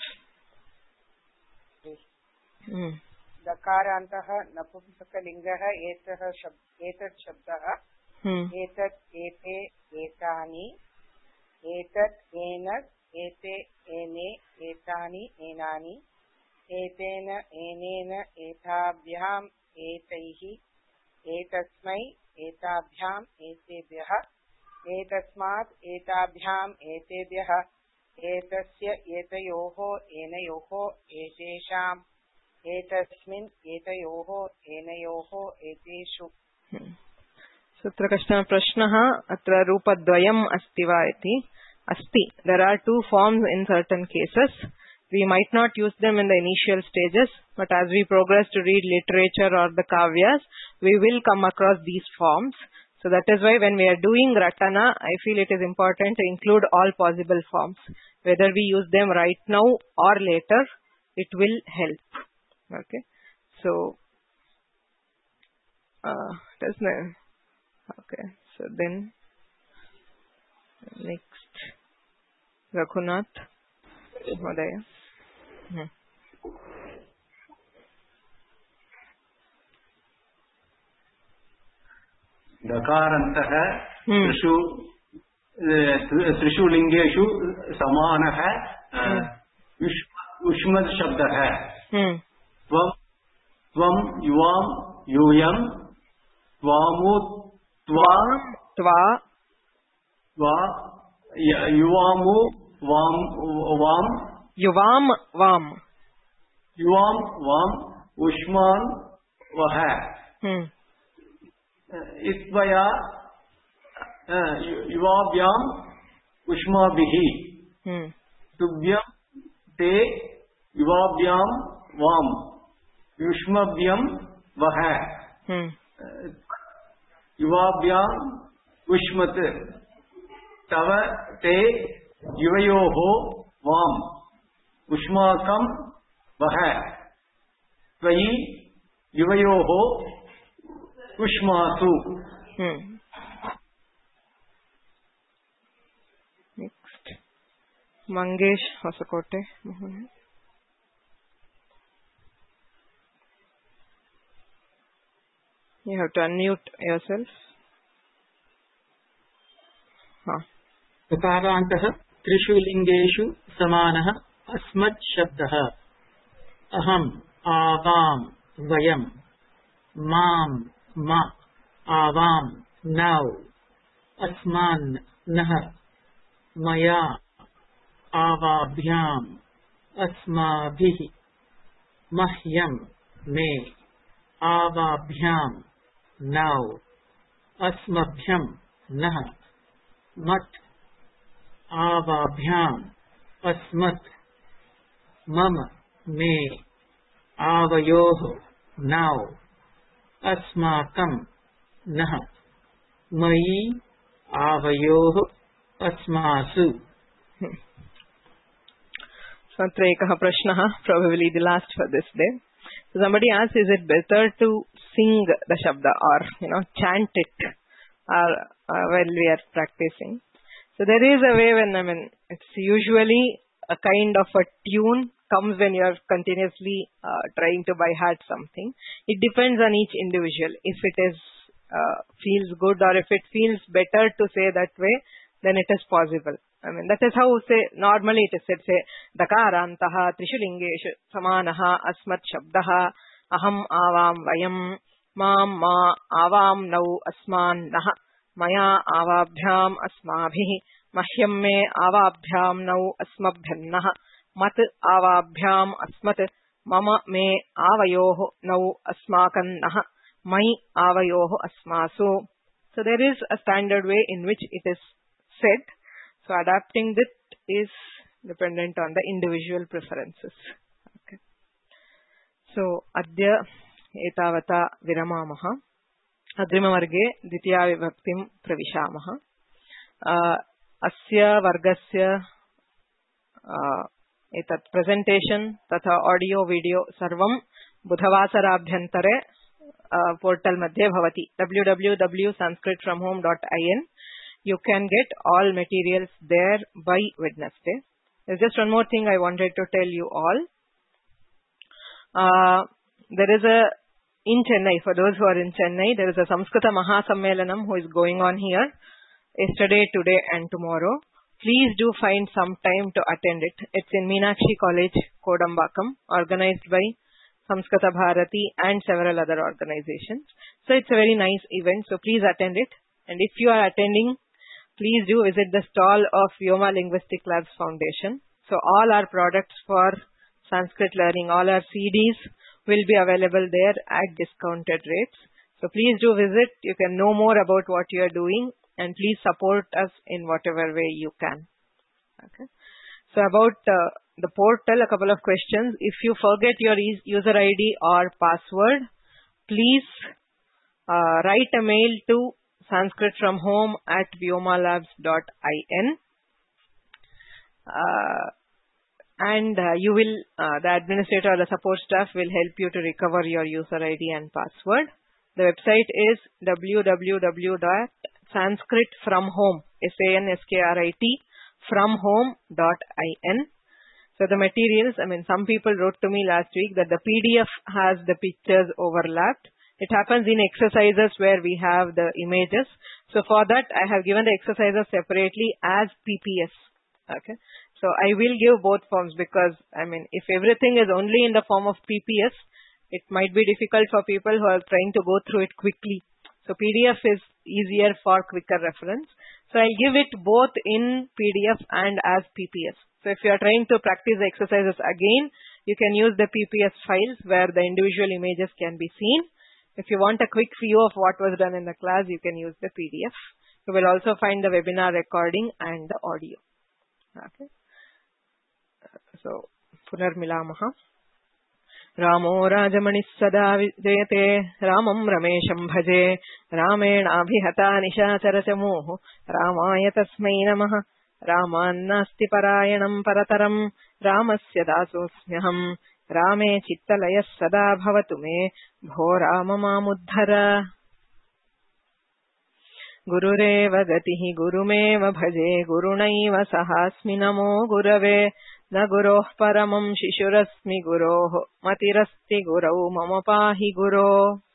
Hmm. दकारान्तः नपुंसकलिङ्गः एतः शब्द एतत् शब्दः एतत् एते एतानि एतत् एनत् एते एने एतानि एनानि एतेन एनेन एताभ्याम् एतैः एतस्मै एताभ्याम् एतेभ्यः एतस्मात् एताभ्याम् एतेभ्यः एतस्य एतयोः एनयोः एतेषाम् एतस्मिन् एतयोः एनयोः एतेषु. तत्र कश्चन प्रश्नः अत्र रूपद्वयम् अस्ति वा इति. अस्ति. There are two forms in certain cases. We might not use them in the initial stages, but as we progress to read literature or the kavyas, we will come across these forms. So that is why when we are doing Ratana, I feel it is important to include all possible forms. Whether we use them right now or later, it will help. Okay. So, uh, doesn't it? Okay. So then, next, Raghunath, Modaya. Hmm. दकारन्तः त्रिषु त्रिषु लिङ्गेषु समानः उष्मद् शब्दः. त्वं त्वं युवां यूयं त्वामु त्वा त्वा त्वा युवामु वाम वाम युवाम वाम युवाम वाम उष्मान् वह. इत्वया युवाभ्याम् उष्माभिः तुभ्यं ते युवाभ्याम् वाम युष्मभ्यं वह. युवाभ्याम् उष्मत् तव ते युवयोः वाम उष्माकं वह. त्वयि युवयोः उष्मासु. Next, Mangesh Hosakote. You have to unmute yourself. Huh. दकारान्तः त्रिषु लिङ्गेषु समानः अस्मत् शब्दः. अहम् आवाम् वयम् माम् मा आवाम् नौ अस्मान् नः मया आवाभ्याम् अस्माभिः मह्यम् मे आवाभ्याम् नौ अस्मभ्यम् नः मत् आवाभ्याम् अस्मत् मम मे आवयोः नौ अस्माकं नः मयि आवयोः अस्मासु. Satra ekah prashnah, probably the last for this day. So somebody asked, is it better to sing the shabda or, you know, chant it or, uh, while we are practicing? So there is a way when, I mean, it's usually a kind of a tune comes when you are continuously uh, trying to by heart something. It depends on each individual. If it is uh, feels good or if it feels better to say that way, then it is possible. I mean, that is how say normally it is said. Say dakarantaha trishu lingeshu samanaha asmat shabdaha aham avam vayam mam ma avam nau asman nah maya avabhyam asmabhih mahyam me avabhyam nau asmabhyannah mat avabhyam asmat mama me avayoh nau asmakannah mai avayoh asmasu. So there is a standard way in which it is said. So adapting it is dependent on the individual preferences. Okay. So adya etavata viramamaha. अग्रिमवर्गे द्वितीया विभक्तिं प्रविशामः. अस्य वर्गस्य एतत् प्रेजेंटेशन् तथा audio video सर्वं बुधवासराभ्यन्तरे portal मध्ये भवति W W W dot sanskrit from home dot I N. You can get all materials there by Wednesday. There's just one more thing I wanted to tell you all. Uh, there is a in Chennai, for those who are in Chennai, there is a Samskrita Mahasammelanam who is going on here yesterday, today and tomorrow. Please do find some time to attend it. It's in Meenakshi College, Kodambakam, organized by Samskrita Bharati and several other organizations. So it's a very nice event, so please attend it. And if you are attending, please do visit the stall of Vyoma Linguistic Labs Foundation. So all our products for Sanskrit learning, all our C Ds will be available there at discounted rates. So please do visit. You can know more about what you are doing and please support us in whatever way you can. Okay. So about uh, the portal, a couple of questions. If you forget your user I D or password, please uh, write a mail to sanskrit from home at vyomalabs dot I N. Uh, and uh, you will, uh, the administrator or the support staff will help you to recover your user I D and password. The website is w w w dot sanskrit from home, S A N S K R I T, from home dot I N. So the materials, I mean, some people wrote to me last week that the P D F has the pictures overlapped. It happens in exercises where we have the images. So for that, I have given the exercises separately as P P S. Okay. So I will give both forms because, I mean, if everything is only in the form of P P S, it might be difficult for people who are trying to go through it quickly. So P D F is easier for quicker reference. So I'll give it both in P D F and as P P S. So if you are trying to practice the exercises again, you can use the P P S files where the individual images can be seen. If you want a quick view of what was done in the class, you can use the P D F. You will also find the webinar recording and the audio. Okay. So, Punarmilamaha. Ramo Rajamanis Sada Vijayate Ramam Ramesham Bhaje Ramen Abhihata Nishacharachamoho Ramaya Tasmai Namaha Ramannasti Parayanam Parataram Ramasya Dasosmyaham Rame Chittalayas Sada Bhavatu Me Bho Ramamamuddhara Gurureva Gatihi Gurumeva Bhaje Gurunaiva Sahasmi Namo Gurave Na Guroh Paramam Shishurasmi Guroh Matirasti Gurau Mama Pahi Guro.